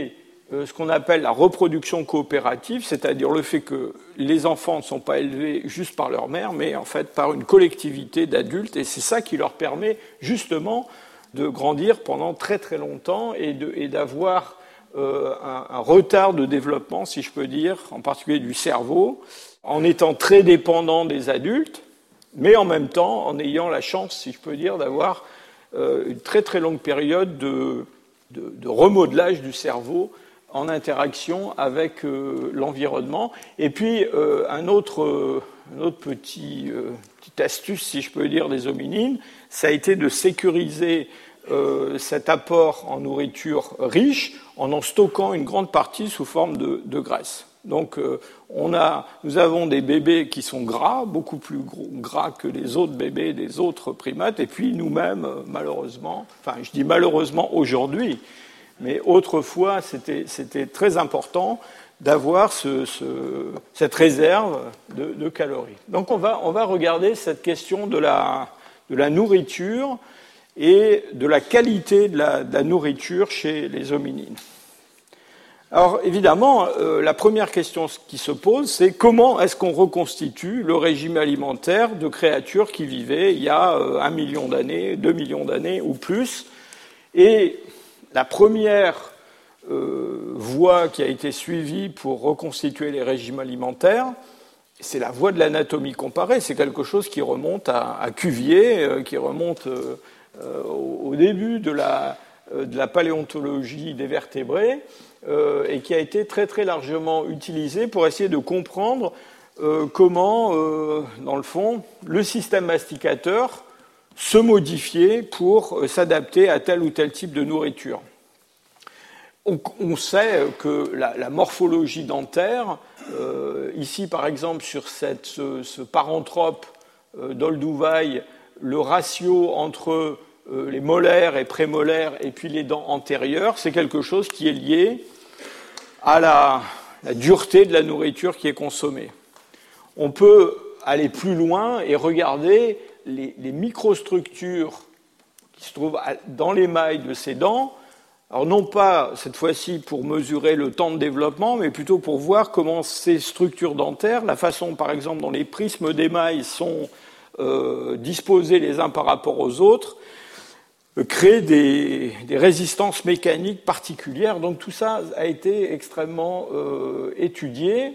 euh, ce qu'on appelle la reproduction coopérative, c'est-à-dire le fait que les enfants ne sont pas élevés juste par leur mère, mais en fait par une collectivité d'adultes, et c'est ça qui leur permet justement de grandir pendant très très longtemps et, de, et d'avoir euh, un, un retard de développement, si je peux dire, en particulier du cerveau, en étant très dépendant des adultes, mais en même temps en ayant la chance, si je peux dire, d'avoir euh, une très très longue période de, de, de remodelage du cerveau en interaction avec euh, l'environnement. Et puis euh, un autre, euh, un autre petit, euh, petite astuce, si je peux dire, des hominines, ça a été de sécuriser euh, cet apport en nourriture riche en en stockant une grande partie sous forme de, de graisse. Donc euh, on a, nous avons des bébés qui sont gras, beaucoup plus gros, gras que les autres bébés des autres primates, et puis nous-mêmes, euh, malheureusement, enfin je dis malheureusement aujourd'hui, mais autrefois c'était, c'était très important d'avoir ce, ce, cette réserve de, de calories. Donc on va, on va regarder cette question de la, de la nourriture et de la qualité de la, de la nourriture chez les hominines. Alors évidemment, euh, la première question qui se pose, c'est comment est-ce qu'on reconstitue le régime alimentaire de créatures qui vivaient il y a euh, un million d'années, deux millions d'années ou plus. Et la première euh, voie qui a été suivie pour reconstituer les régimes alimentaires, c'est la voie de l'anatomie comparée. C'est quelque chose qui remonte à, à Cuvier, euh, qui remonte euh, euh, au début de la, euh, de la paléontologie des vertébrés, Euh, et qui a été très très largement utilisé pour essayer de comprendre euh, comment, euh, dans le fond, le système masticateur se modifiait pour euh, s'adapter à tel ou tel type de nourriture. On, on sait que la, la morphologie dentaire, euh, ici par exemple sur cette, ce, ce paranthrope euh, d'Olduvai, le ratio entre les molaires et prémolaires et puis les dents antérieures, c'est quelque chose qui est lié à la, la dureté de la nourriture qui est consommée. On peut aller plus loin et regarder les, les microstructures qui se trouvent dans l'émail de ces dents, alors non pas cette fois-ci pour mesurer le temps de développement, mais plutôt pour voir comment ces structures dentaires, la façon par exemple dont les prismes d'émail sont euh, disposés les uns par rapport aux autres, créer des, des résistances mécaniques particulières. Donc tout ça a été extrêmement euh, étudié.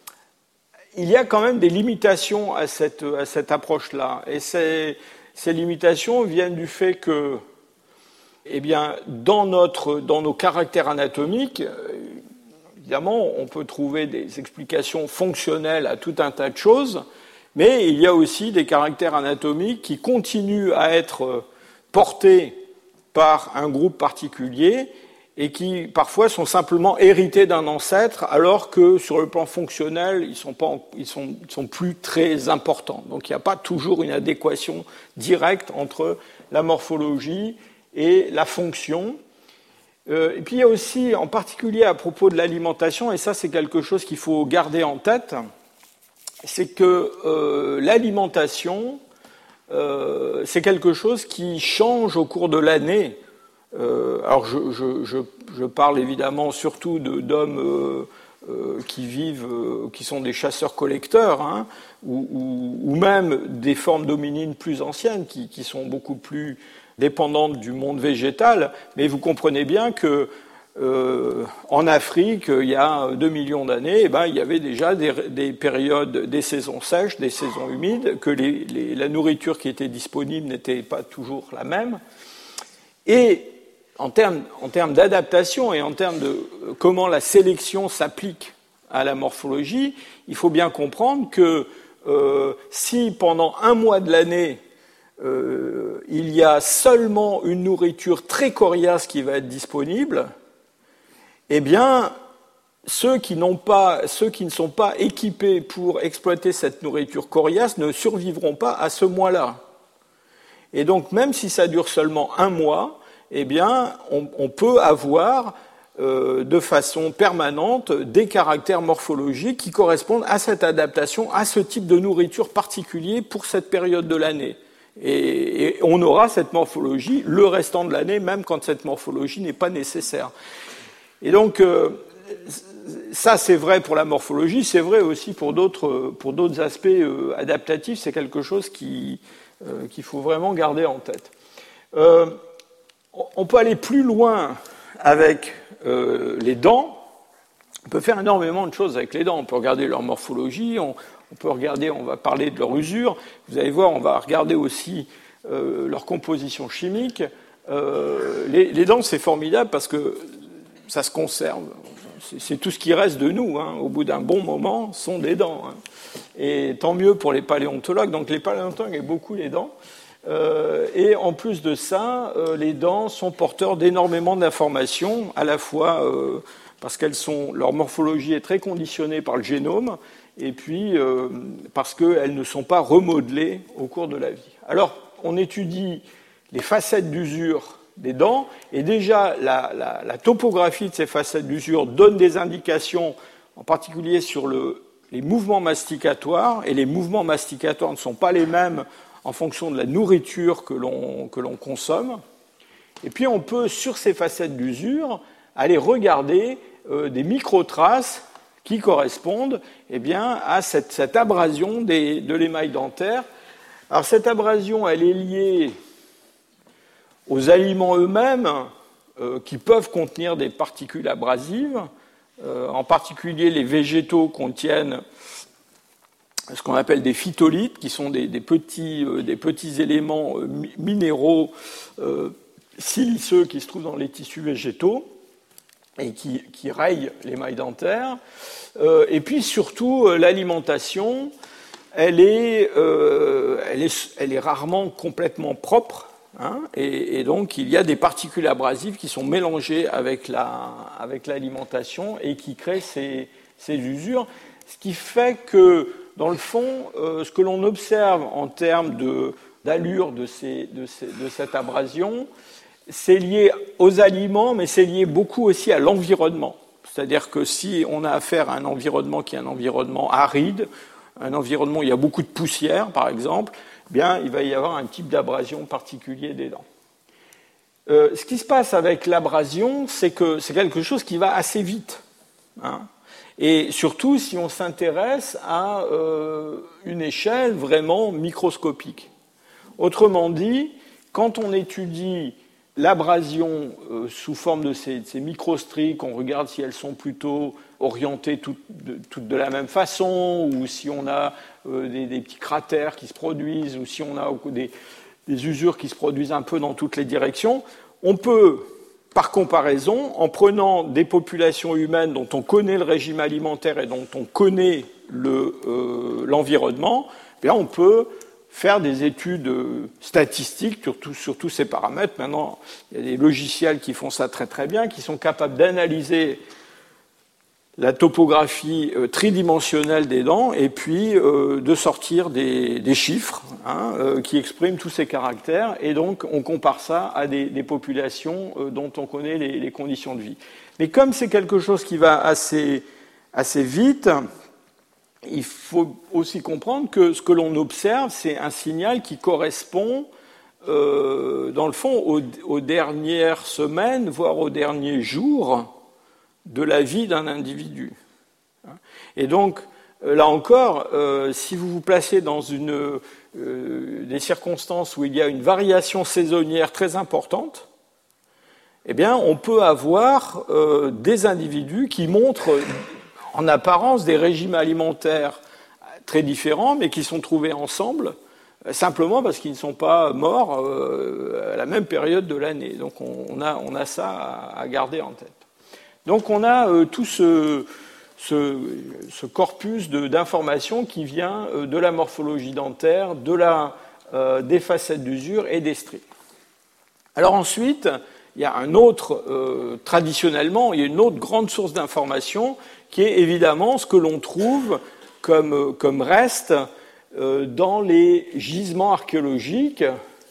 Il y a quand même des limitations à cette, à cette approche-là. Et ces, ces limitations viennent du fait que, eh bien, dans, notre, dans nos caractères anatomiques, évidemment, on peut trouver des explications fonctionnelles à tout un tas de choses, mais il y a aussi des caractères anatomiques qui continuent à être portés par un groupe particulier et qui parfois sont simplement hérités d'un ancêtre, alors que sur le plan fonctionnel, ils sont, pas, ils sont, ils sont plus très importants. Donc il n'y a pas toujours une adéquation directe entre la morphologie et la fonction. Euh, et puis il y a aussi, en particulier à propos de l'alimentation, et ça c'est quelque chose qu'il faut garder en tête, c'est que euh, l'alimentation, Euh, c'est quelque chose qui change au cours de l'année. Euh, alors, je, je, je, je parle évidemment surtout de, d'hommes euh, euh, qui vivent, euh, qui sont des chasseurs-collecteurs, hein, ou, ou, ou même des formes d'hominines plus anciennes qui, qui sont beaucoup plus dépendantes du monde végétal. Mais vous comprenez bien que Euh, en Afrique, il y a deux millions d'années, eh ben, il y avait déjà des, des périodes, des saisons sèches, des saisons humides, que les, les, la nourriture qui était disponible n'était pas toujours la même. Et en termes, en termes d'adaptation et en termes de comment la sélection s'applique à la morphologie, il faut bien comprendre que euh, si pendant un mois de l'année, euh, il y a seulement une nourriture très coriace qui va être disponible, eh bien, ceux qui, n'ont pas, ceux qui ne sont pas équipés pour exploiter cette nourriture coriace ne survivront pas à ce mois-là. Et donc, même si ça dure seulement un mois, eh bien, on, on peut avoir euh, de façon permanente des caractères morphologiques qui correspondent à cette adaptation, à ce type de nourriture particulier pour cette période de l'année. Et, et on aura cette morphologie le restant de l'année, même quand cette morphologie n'est pas nécessaire. Et donc, euh, ça, c'est vrai pour la morphologie, c'est vrai aussi pour d'autres, pour d'autres aspects euh, adaptatifs. C'est quelque chose qui, euh, qu'il faut vraiment garder en tête. Euh, on peut aller plus loin avec euh, les dents. On peut faire énormément de choses avec les dents. On peut regarder leur morphologie, on, on peut regarder, on va parler de leur usure. Vous allez voir, on va regarder aussi euh, leur composition chimique. Euh, les, les dents, c'est formidable parce que ça se conserve. C'est, c'est tout ce qui reste de nous. Hein. Au bout d'un bon moment, sont des dents. Hein. Et tant mieux pour les paléontologues. Donc les paléontologues aiment beaucoup les dents. Euh, et en plus de ça, euh, les dents sont porteurs d'énormément d'informations, à la fois euh, parce qu'elles sont, leur morphologie est très conditionnée par le génome, et puis euh, parce qu'elles ne sont pas remodelées au cours de la vie. Alors, on étudie les facettes d'usure des dents, et déjà la, la, la topographie de ces facettes d'usure donne des indications, en particulier sur le, les mouvements masticatoires, et les mouvements masticatoires ne sont pas les mêmes en fonction de la nourriture que l'on, que l'on consomme. Et puis on peut, sur ces facettes d'usure, aller regarder euh, des microtraces qui correspondent eh bien, à cette, cette abrasion des, de l'émail dentaire. Alors cette abrasion, elle est liée aux aliments eux-mêmes euh, qui peuvent contenir des particules abrasives. Euh, en particulier, les végétaux contiennent ce qu'on appelle des phytolithes, qui sont des, des, petits, euh, des petits éléments euh, minéraux euh, siliceux qui se trouvent dans les tissus végétaux et qui, qui rayent l'émail dentaire. Euh, et puis surtout, euh, l'alimentation, elle est, euh, elle, est, elle est rarement complètement propre, hein, et, et donc il y a des particules abrasives qui sont mélangées avec, la, avec l'alimentation et qui créent ces, ces usures, ce qui fait que dans le fond, euh, ce que l'on observe en termes de, d'allure de, ces, de, ces, de cette abrasion, c'est lié aux aliments, mais c'est lié beaucoup aussi à l'environnement. C'est-à-dire que si on a affaire à un environnement qui est un environnement aride, un environnement où il y a beaucoup de poussière, par exemple, eh bien, il va y avoir un type d'abrasion particulier des dents. Euh, ce qui se passe avec l'abrasion, c'est que c'est quelque chose qui va assez vite, hein. Et surtout si on s'intéresse à euh, une échelle vraiment microscopique. Autrement dit, quand on étudie l'abrasion euh, sous forme de ces, de ces microstries, qu'on regarde si elles sont plutôt orientées toutes de, toutes de la même façon, ou si on a euh, des, des petits cratères qui se produisent, ou si on a des, des usures qui se produisent un peu dans toutes les directions, on peut, par comparaison, en prenant des populations humaines dont on connaît le régime alimentaire et dont on connaît le, euh, l'environnement, eh bien on peut faire des études statistiques sur, tout, sur tous ces paramètres. Maintenant, il y a des logiciels qui font ça très très bien, qui sont capables d'analyser la topographie euh, tridimensionnelle des dents et puis euh, de sortir des, des chiffres, hein, euh, qui expriment tous ces caractères. Et donc, on compare ça à des, des populations euh, dont on connaît les, les conditions de vie. Mais comme c'est quelque chose qui va assez, assez vite, il faut aussi comprendre que ce que l'on observe, c'est un signal qui correspond, euh, dans le fond, aux, aux dernières semaines, voire aux derniers jours de la vie d'un individu. Et donc, là encore, euh, si vous vous placez dans une, euh, des circonstances où il y a une variation saisonnière très importante, eh bien, on peut avoir euh, des individus qui montrent en apparence des régimes alimentaires très différents, mais qui sont trouvés ensemble, simplement parce qu'ils ne sont pas morts euh, à la même période de l'année. Donc on a, on a ça à, à garder en tête. Donc on a euh, tout ce, ce, ce corpus de, d'informations qui vient euh, de la morphologie dentaire, de la, euh, des facettes d'usure et des stries. Alors ensuite, il y a un autre, euh, traditionnellement, il y a une autre grande source d'information qui est évidemment ce que l'on trouve comme, comme reste euh, dans les gisements archéologiques.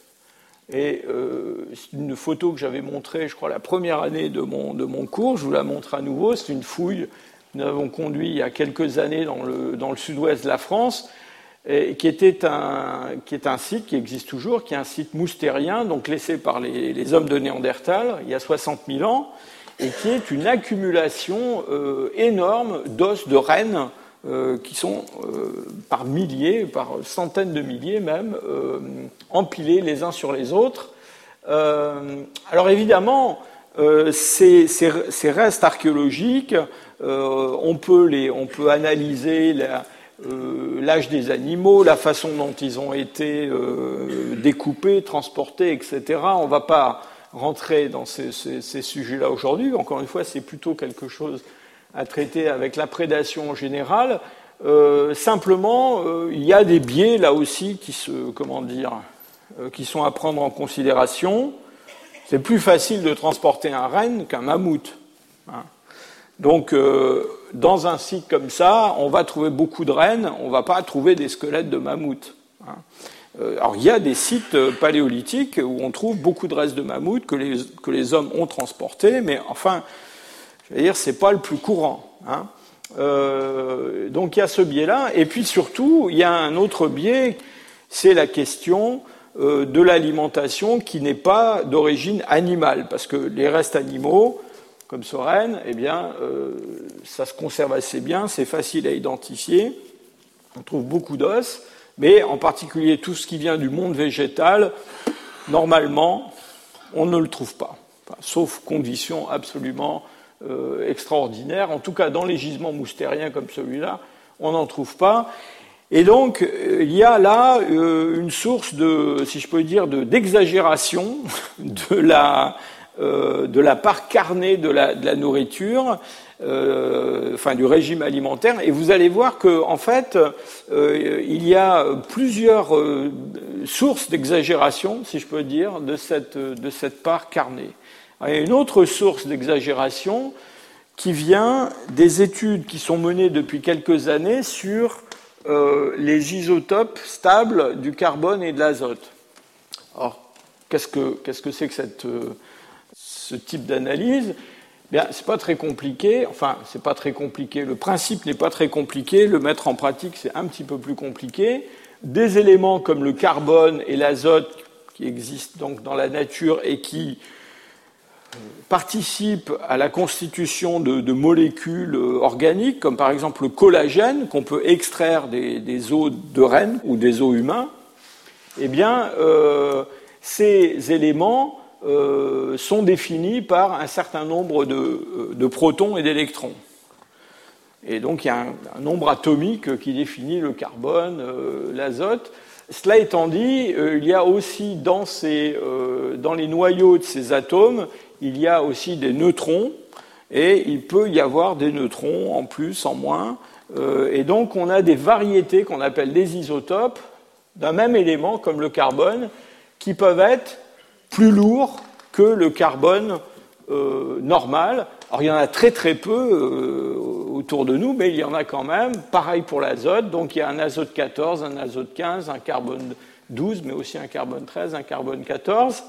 Et euh, c'est une photo que j'avais montrée, je crois, la première année de mon, de mon cours. Je vous la montre à nouveau. C'est une fouille que nous avons conduite il y a quelques années dans le, dans le sud-ouest de la France, et qui, était un, qui est un site qui existe toujours, qui est un site moustérien, donc laissé par les, les hommes de Néandertal, il y a soixante mille ans, et qui est une accumulation euh, énorme d'os de rennes euh, qui sont euh, par milliers, par centaines de milliers même, euh, empilés les uns sur les autres. Euh, alors évidemment, euh, ces, ces, ces restes archéologiques, euh, on peut les, on peut analyser la, euh, l'âge des animaux, la façon dont ils ont été euh, découpés, transportés, et cetera. On ne va pas rentrer dans ces, ces, ces sujets-là aujourd'hui. Encore une fois, c'est plutôt quelque chose à traiter avec la prédation en général. Euh, simplement, euh, il y a des biais là aussi qui se, comment dire, euh, qui sont à prendre en considération. C'est plus facile de transporter un renne qu'un mammouth. Hein. Donc, euh, dans un site comme ça, on va trouver beaucoup de rennes, on ne va pas trouver des squelettes de mammouth. Hein. Euh, alors, il y a des sites paléolithiques où on trouve beaucoup de restes de mammouth que les, que les hommes ont transportés, mais enfin, je veux dire, c'est pas le plus courant. Hein. Euh, donc, il y a ce biais-là. Et puis, surtout, il y a un autre biais, c'est la question euh, de l'alimentation qui n'est pas d'origine animale, parce que les restes animaux, comme ce renne, eh bien, euh, ça se conserve assez bien, c'est facile à identifier. On trouve beaucoup d'os, mais en particulier tout ce qui vient du monde végétal, normalement, on ne le trouve pas, enfin, sauf conditions absolument euh, extraordinaires. En tout cas, dans les gisements moustériens comme celui-là, on n'en trouve pas. Et donc, il y a là euh, une source de, si je peux dire, de, d'exagération de la... Euh, de la part carnée de la, de la nourriture, euh, enfin du régime alimentaire, et vous allez voir que en fait, euh, il y a plusieurs euh, sources d'exagération, si je peux dire, de cette, de cette part carnée. Alors, il y a une autre source d'exagération qui vient des études qui sont menées depuis quelques années sur euh, les isotopes stables du carbone et de l'azote. Alors, qu'est-ce que, qu'est-ce que c'est que cette euh, ce type d'analyse? Bien, c'est pas très compliqué. Enfin, c'est pas très compliqué. Le principe n'est pas très compliqué. Le mettre en pratique, c'est un petit peu plus compliqué. Des éléments comme le carbone et l'azote qui existent donc dans la nature et qui participent à la constitution de, de molécules organiques, comme par exemple le collagène qu'on peut extraire des, des os de rennes ou des os humains. Eh bien, euh, ces éléments Euh, sont définis par un certain nombre de, de protons et d'électrons. Et donc il y a un, un nombre atomique qui définit le carbone, euh, l'azote. Cela étant dit, euh, il y a aussi dans, ces, euh, dans les noyaux de ces atomes, il y a aussi des neutrons, et il peut y avoir des neutrons en plus, en moins. Euh, et donc on a des variétés qu'on appelle des isotopes d'un même élément, comme le carbone, qui peuvent être plus lourd que le carbone euh, normal. Alors il y en a très très peu euh, autour de nous, mais il y en a quand même. Pareil pour l'azote, donc il y a un azote quatorze, un azote quinze, un carbone douze, mais aussi un carbone treize, un carbone quatorze.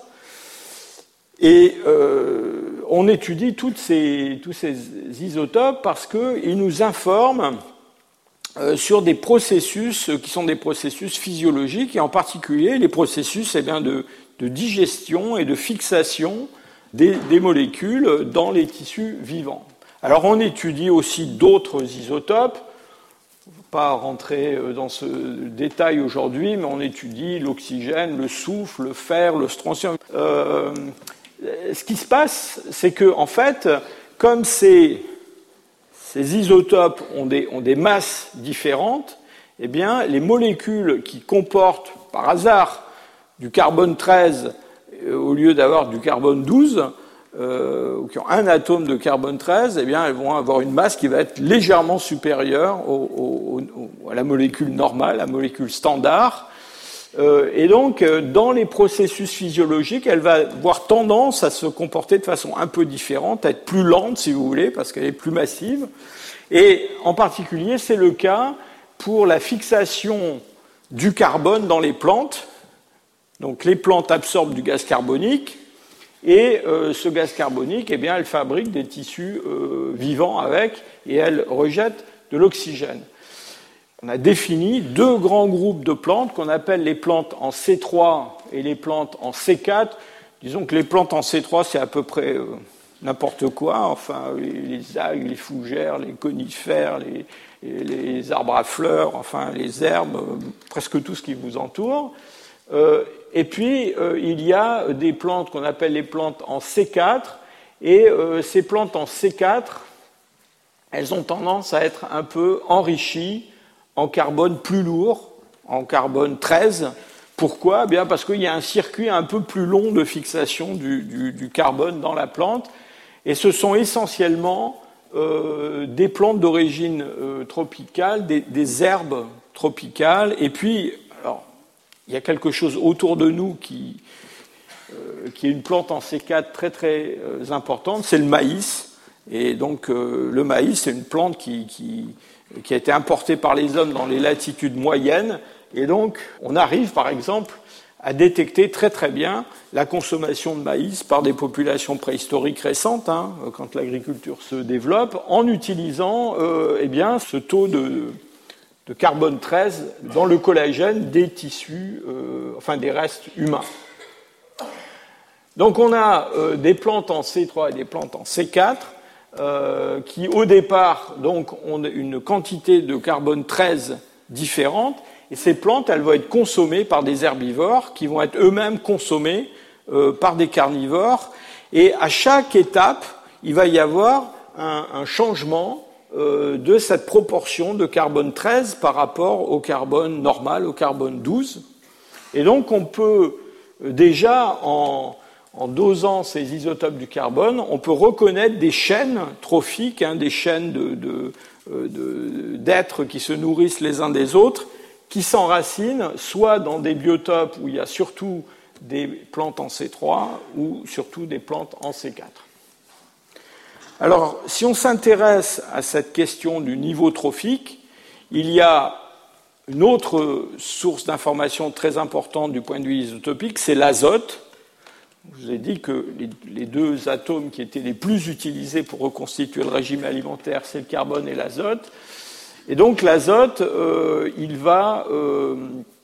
Et euh, on étudie toutes ces, tous ces isotopes parce qu'ils nous informent euh, sur des processus qui sont des processus physiologiques, et en particulier les processus eh bien, de de digestion et de fixation des, des molécules dans les tissus vivants. Alors on étudie aussi d'autres isotopes, on ne va pas rentrer dans ce détail aujourd'hui, mais on étudie l'oxygène, le soufre, le fer, le strontium. Euh, ce qui se passe, c'est que en fait, comme ces, ces isotopes ont des, ont des masses différentes, eh bien, les molécules qui comportent par hasard du carbone treize euh, au lieu d'avoir du carbone douze, euh, ou qui ont un atome de carbone treize, eh bien, elles vont avoir une masse qui va être légèrement supérieure au, au, au, à la molécule normale, la molécule standard. Euh, et donc, euh, dans les processus physiologiques, elle va avoir tendance à se comporter de façon un peu différente, à être plus lente, si vous voulez, parce qu'elle est plus massive. Et en particulier, c'est le cas pour la fixation du carbone dans les plantes. Donc les plantes absorbent du gaz carbonique, et euh, ce gaz carbonique, eh bien, elles fabriquent des tissus euh, vivants avec, et elles rejettent de l'oxygène. On a défini deux grands groupes de plantes qu'on appelle les plantes en C trois et les plantes en C quatre. Disons que les plantes en C trois, c'est à peu près, euh, n'importe quoi, enfin les, les algues, les fougères, les conifères, les, les arbres à fleurs, enfin les herbes, euh, presque tout ce qui vous entoure. Euh, et puis euh, il y a des plantes qu'on appelle les plantes en C quatre, et euh, ces plantes en C quatre, elles ont tendance à être un peu enrichies en carbone plus lourd, en carbone treize. Pourquoi ? Bien parce qu'il y a un circuit un peu plus long de fixation du, du, du carbone dans la plante, et ce sont essentiellement euh, des plantes d'origine euh, tropicale, des, des herbes tropicales, et puis, alors, il y a quelque chose autour de nous qui, euh, qui est une plante en C quatre très très euh, importante, c'est le maïs. Et donc euh, le maïs, c'est une plante qui, qui, qui a été importée par les hommes dans les latitudes moyennes. Et donc on arrive par exemple à détecter très très bien la consommation de maïs par des populations préhistoriques récentes, hein, quand l'agriculture se développe, en utilisant euh, eh bien, ce taux de, de carbone treize dans le collagène des tissus, euh, enfin des restes humains. Donc on a euh, des plantes en C trois et des plantes en C quatre. Euh, qui au départ donc ont une quantité de carbone treize différente, et ces plantes elles vont être consommées par des herbivores qui vont être eux-mêmes consommés euh, par des carnivores, et à chaque étape il va y avoir un, un changement euh, de cette proportion de carbone treize par rapport au carbone normal, au carbone douze, et donc on peut déjà en En dosant ces isotopes du carbone, on peut reconnaître des chaînes trophiques, hein, des chaînes de, de, de, d'êtres qui se nourrissent les uns des autres, qui s'enracinent soit dans des biotopes où il y a surtout des plantes en C trois ou surtout des plantes en C quatre. Alors, si on s'intéresse à cette question du niveau trophique, il y a une autre source d'information très importante du point de vue isotopique, c'est l'azote. Je vous ai dit que les deux atomes qui étaient les plus utilisés pour reconstituer le régime alimentaire, c'est le carbone et l'azote. Et donc l'azote, euh, il va, euh,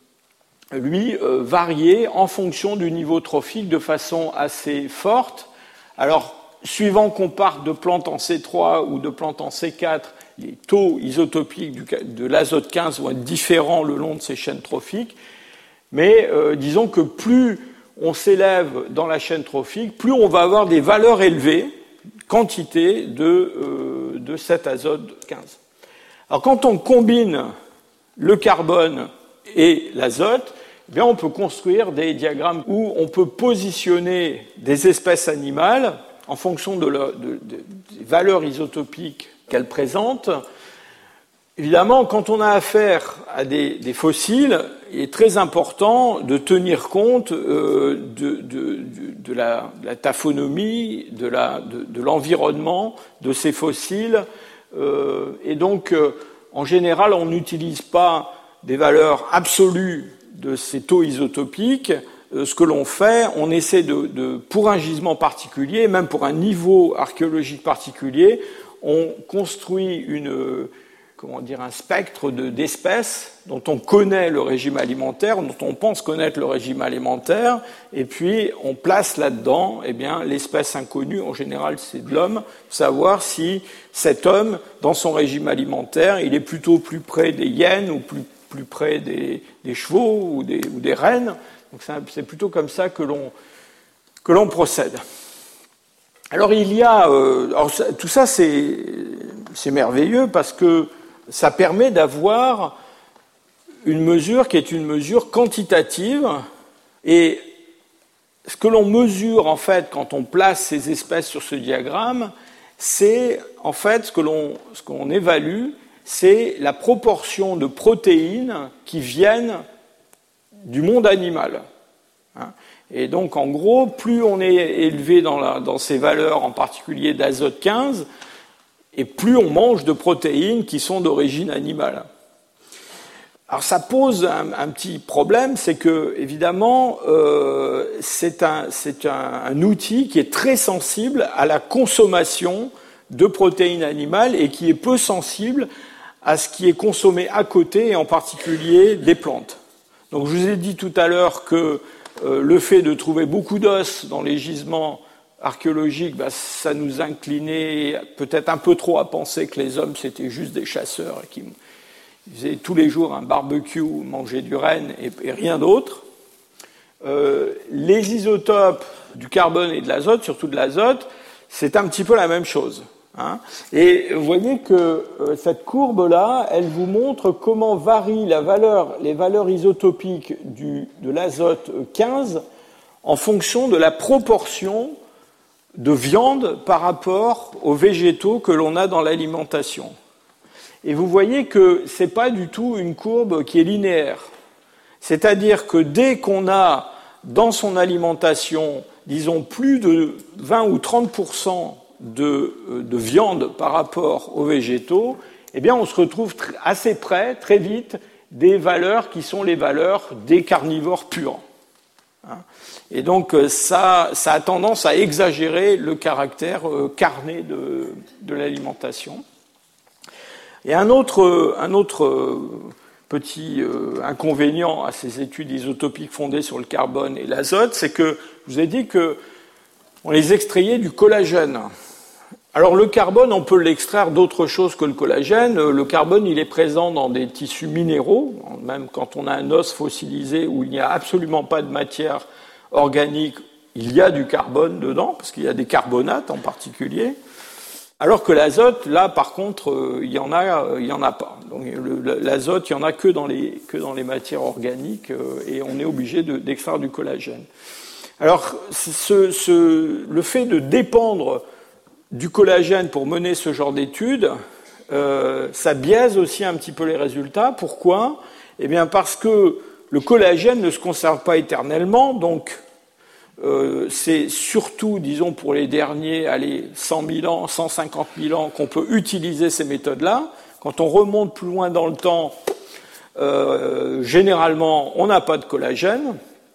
lui, euh, varier en fonction du niveau trophique de façon assez forte. Alors, suivant qu'on parte de plantes en C trois ou de plantes en C quatre, les taux isotopiques du, de l'azote quinze vont être différents le long de ces chaînes trophiques. Mais euh, disons que plus on s'élève dans la chaîne trophique, plus on va avoir des valeurs élevées, quantité de, euh, de cet azote quinze. Alors quand on combine le carbone et l'azote, eh bien on peut construire des diagrammes où on peut positionner des espèces animales en fonction de, la, de, de, des valeurs isotopiques qu'elles présentent. Évidemment, quand on a affaire à des, des fossiles, il est très important de tenir compte euh, de, de, de, la, de la taphonomie, de, la, de, de l'environnement de ces fossiles. Euh, et donc, euh, en général, on n'utilise pas des valeurs absolues de ces taux isotopiques. Euh, ce que l'on fait, on essaie de, de, pour un gisement particulier, même pour un niveau archéologique particulier, on construit une... comment dire, un spectre de, d'espèces dont on connaît le régime alimentaire, dont on pense connaître le régime alimentaire, et puis on place là-dedans eh bien, l'espèce inconnue, en général c'est de l'homme, savoir si cet homme, dans son régime alimentaire, il est plutôt plus près des hyènes ou plus, plus près des, des chevaux ou des, ou des rennes. Donc c'est, un, c'est plutôt comme ça que l'on, que l'on procède. Alors il y a... Euh, alors, tout ça c'est, c'est merveilleux parce que ça permet d'avoir une mesure qui est une mesure quantitative, et ce que l'on mesure en fait quand on place ces espèces sur ce diagramme, c'est en fait ce que l'on, ce qu'on évalue, c'est la proportion de protéines qui viennent du monde animal. Et donc en gros, plus on est élevé dans, la, dans ces valeurs, en particulier d'azote quinze, et plus on mange de protéines qui sont d'origine animale. Alors ça pose un, un petit problème, c'est que évidemment euh, c'est, un, c'est un, un outil qui est très sensible à la consommation de protéines animales et qui est peu sensible à ce qui est consommé à côté, et en particulier des plantes. Donc je vous ai dit tout à l'heure que euh, le fait de trouver beaucoup d'os dans les gisements archéologique, bah, ça nous inclinait peut-être un peu trop à penser que les hommes, c'était juste des chasseurs et qui faisaient tous les jours un barbecue, manger du renne et, et rien d'autre. Euh, les isotopes du carbone et de l'azote, surtout de l'azote, c'est un petit peu la même chose. Hein. Et vous voyez que euh, cette courbe-là, elle vous montre comment varient la valeur, les valeurs isotopiques du, de l'azote quinze en fonction de la proportion de viande par rapport aux végétaux que l'on a dans l'alimentation. Et vous voyez que ce n'est pas du tout une courbe qui est linéaire. C'est-à-dire que dès qu'on a dans son alimentation, disons, plus de vingt ou trente pour cent de, de viande par rapport aux végétaux, eh bien on se retrouve assez près, très vite, des valeurs qui sont les valeurs des carnivores purs. Et donc ça, ça a tendance à exagérer le caractère carné de, de l'alimentation. Et un autre, un autre petit inconvénient à ces études isotopiques fondées sur le carbone et l'azote, c'est que je vous ai dit qu'on les extrayait du collagène. Alors le carbone, on peut l'extraire d'autre chose que le collagène. Le carbone, il est présent dans des tissus minéraux, même quand on a un os fossilisé où il n'y a absolument pas de matière organique, il y a du carbone dedans, parce qu'il y a des carbonates en particulier. Alors que l'azote, là, par contre, il y en a, il y en a pas. Donc l'azote, il y en a que dans les que dans les matières organiques, et on est obligé de, d'extraire du collagène. Alors, ce, ce, le fait de dépendre du collagène pour mener ce genre d'études, euh, ça biaise aussi un petit peu les résultats. Pourquoi ? Eh bien, parce que le collagène ne se conserve pas éternellement, donc euh, c'est surtout, disons, pour les derniers, allez, cent mille ans, cent cinquante mille ans, qu'on peut utiliser ces méthodes-là. Quand on remonte plus loin dans le temps, euh, généralement, on n'a pas de collagène.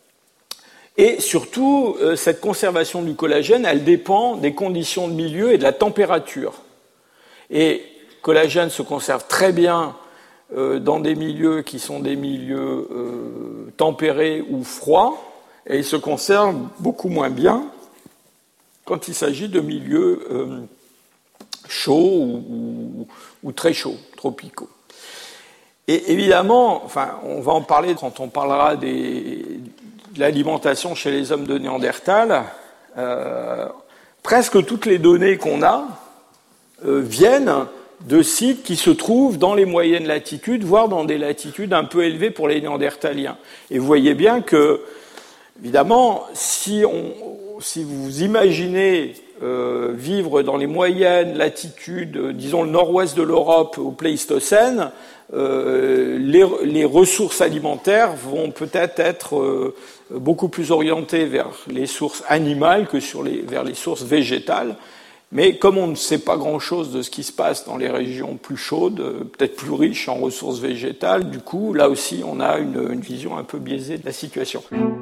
Et surtout, euh, cette conservation du collagène, elle dépend des conditions de milieu et de la température. Et le collagène se conserve très bien euh, dans des milieux qui sont des milieux euh, tempérés ou froids, et il se conserve beaucoup moins bien quand il s'agit de milieux euh, chauds ou, ou, ou très chauds, tropicaux. Et évidemment, enfin, on va en parler quand on parlera des, de l'alimentation chez les hommes de Néandertal. Euh, presque toutes les données qu'on a euh, viennent de sites qui se trouvent dans les moyennes latitudes, voire dans des latitudes un peu élevées pour les Néandertaliens. Et vous voyez bien que, évidemment, si, on, si vous imaginez euh, vivre dans les moyennes latitudes, euh, disons le nord-ouest de l'Europe au Pléistocène, euh, les, les ressources alimentaires vont peut-être être euh, beaucoup plus orientées vers les sources animales que sur les, vers les sources végétales. Mais comme on ne sait pas grand-chose de ce qui se passe dans les régions plus chaudes, peut-être plus riches en ressources végétales, du coup, là aussi, on a une, une vision un peu biaisée de la situation.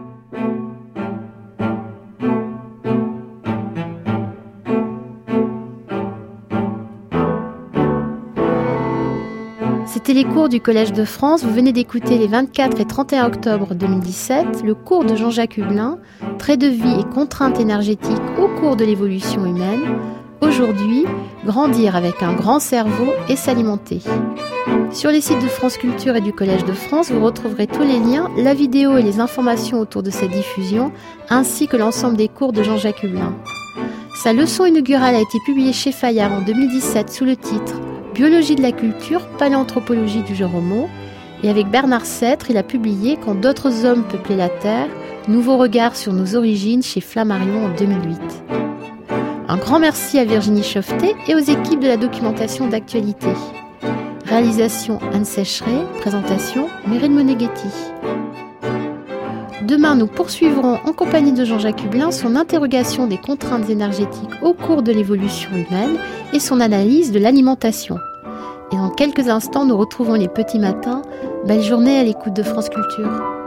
C'était les cours du Collège de France. Vous venez d'écouter les vingt-quatre et trente et un octobre deux mille dix-sept le cours de Jean-Jacques Hublin, Traits de vie et contraintes énergétiques au cours de l'évolution humaine. Aujourd'hui, grandir avec un grand cerveau et s'alimenter. Sur les sites de France Culture et du Collège de France, vous retrouverez tous les liens, la vidéo et les informations autour de cette diffusion, ainsi que l'ensemble des cours de Jean-Jacques Hublin. Sa leçon inaugurale a été publiée chez Fayard en deux mille dix-sept sous le titre « Biologie de la culture, paléanthropologie du genre Homo ». Et avec Bernard Sêtre, il a publié « Quand d'autres hommes peuplaient la Terre, nouveau regard sur nos origines » chez Flammarion en deux mille huit. Un grand merci à Virginie Chauvetet et aux équipes de la documentation d'actualité. Réalisation Anne Sécheret, présentation Meryl Moneghetti. Demain, nous poursuivrons en compagnie de Jean-Jacques Hublin son interrogation des contraintes énergétiques au cours de l'évolution humaine et son analyse de l'alimentation. Et dans quelques instants, nous retrouvons les petits matins. Belle journée à l'écoute de France Culture.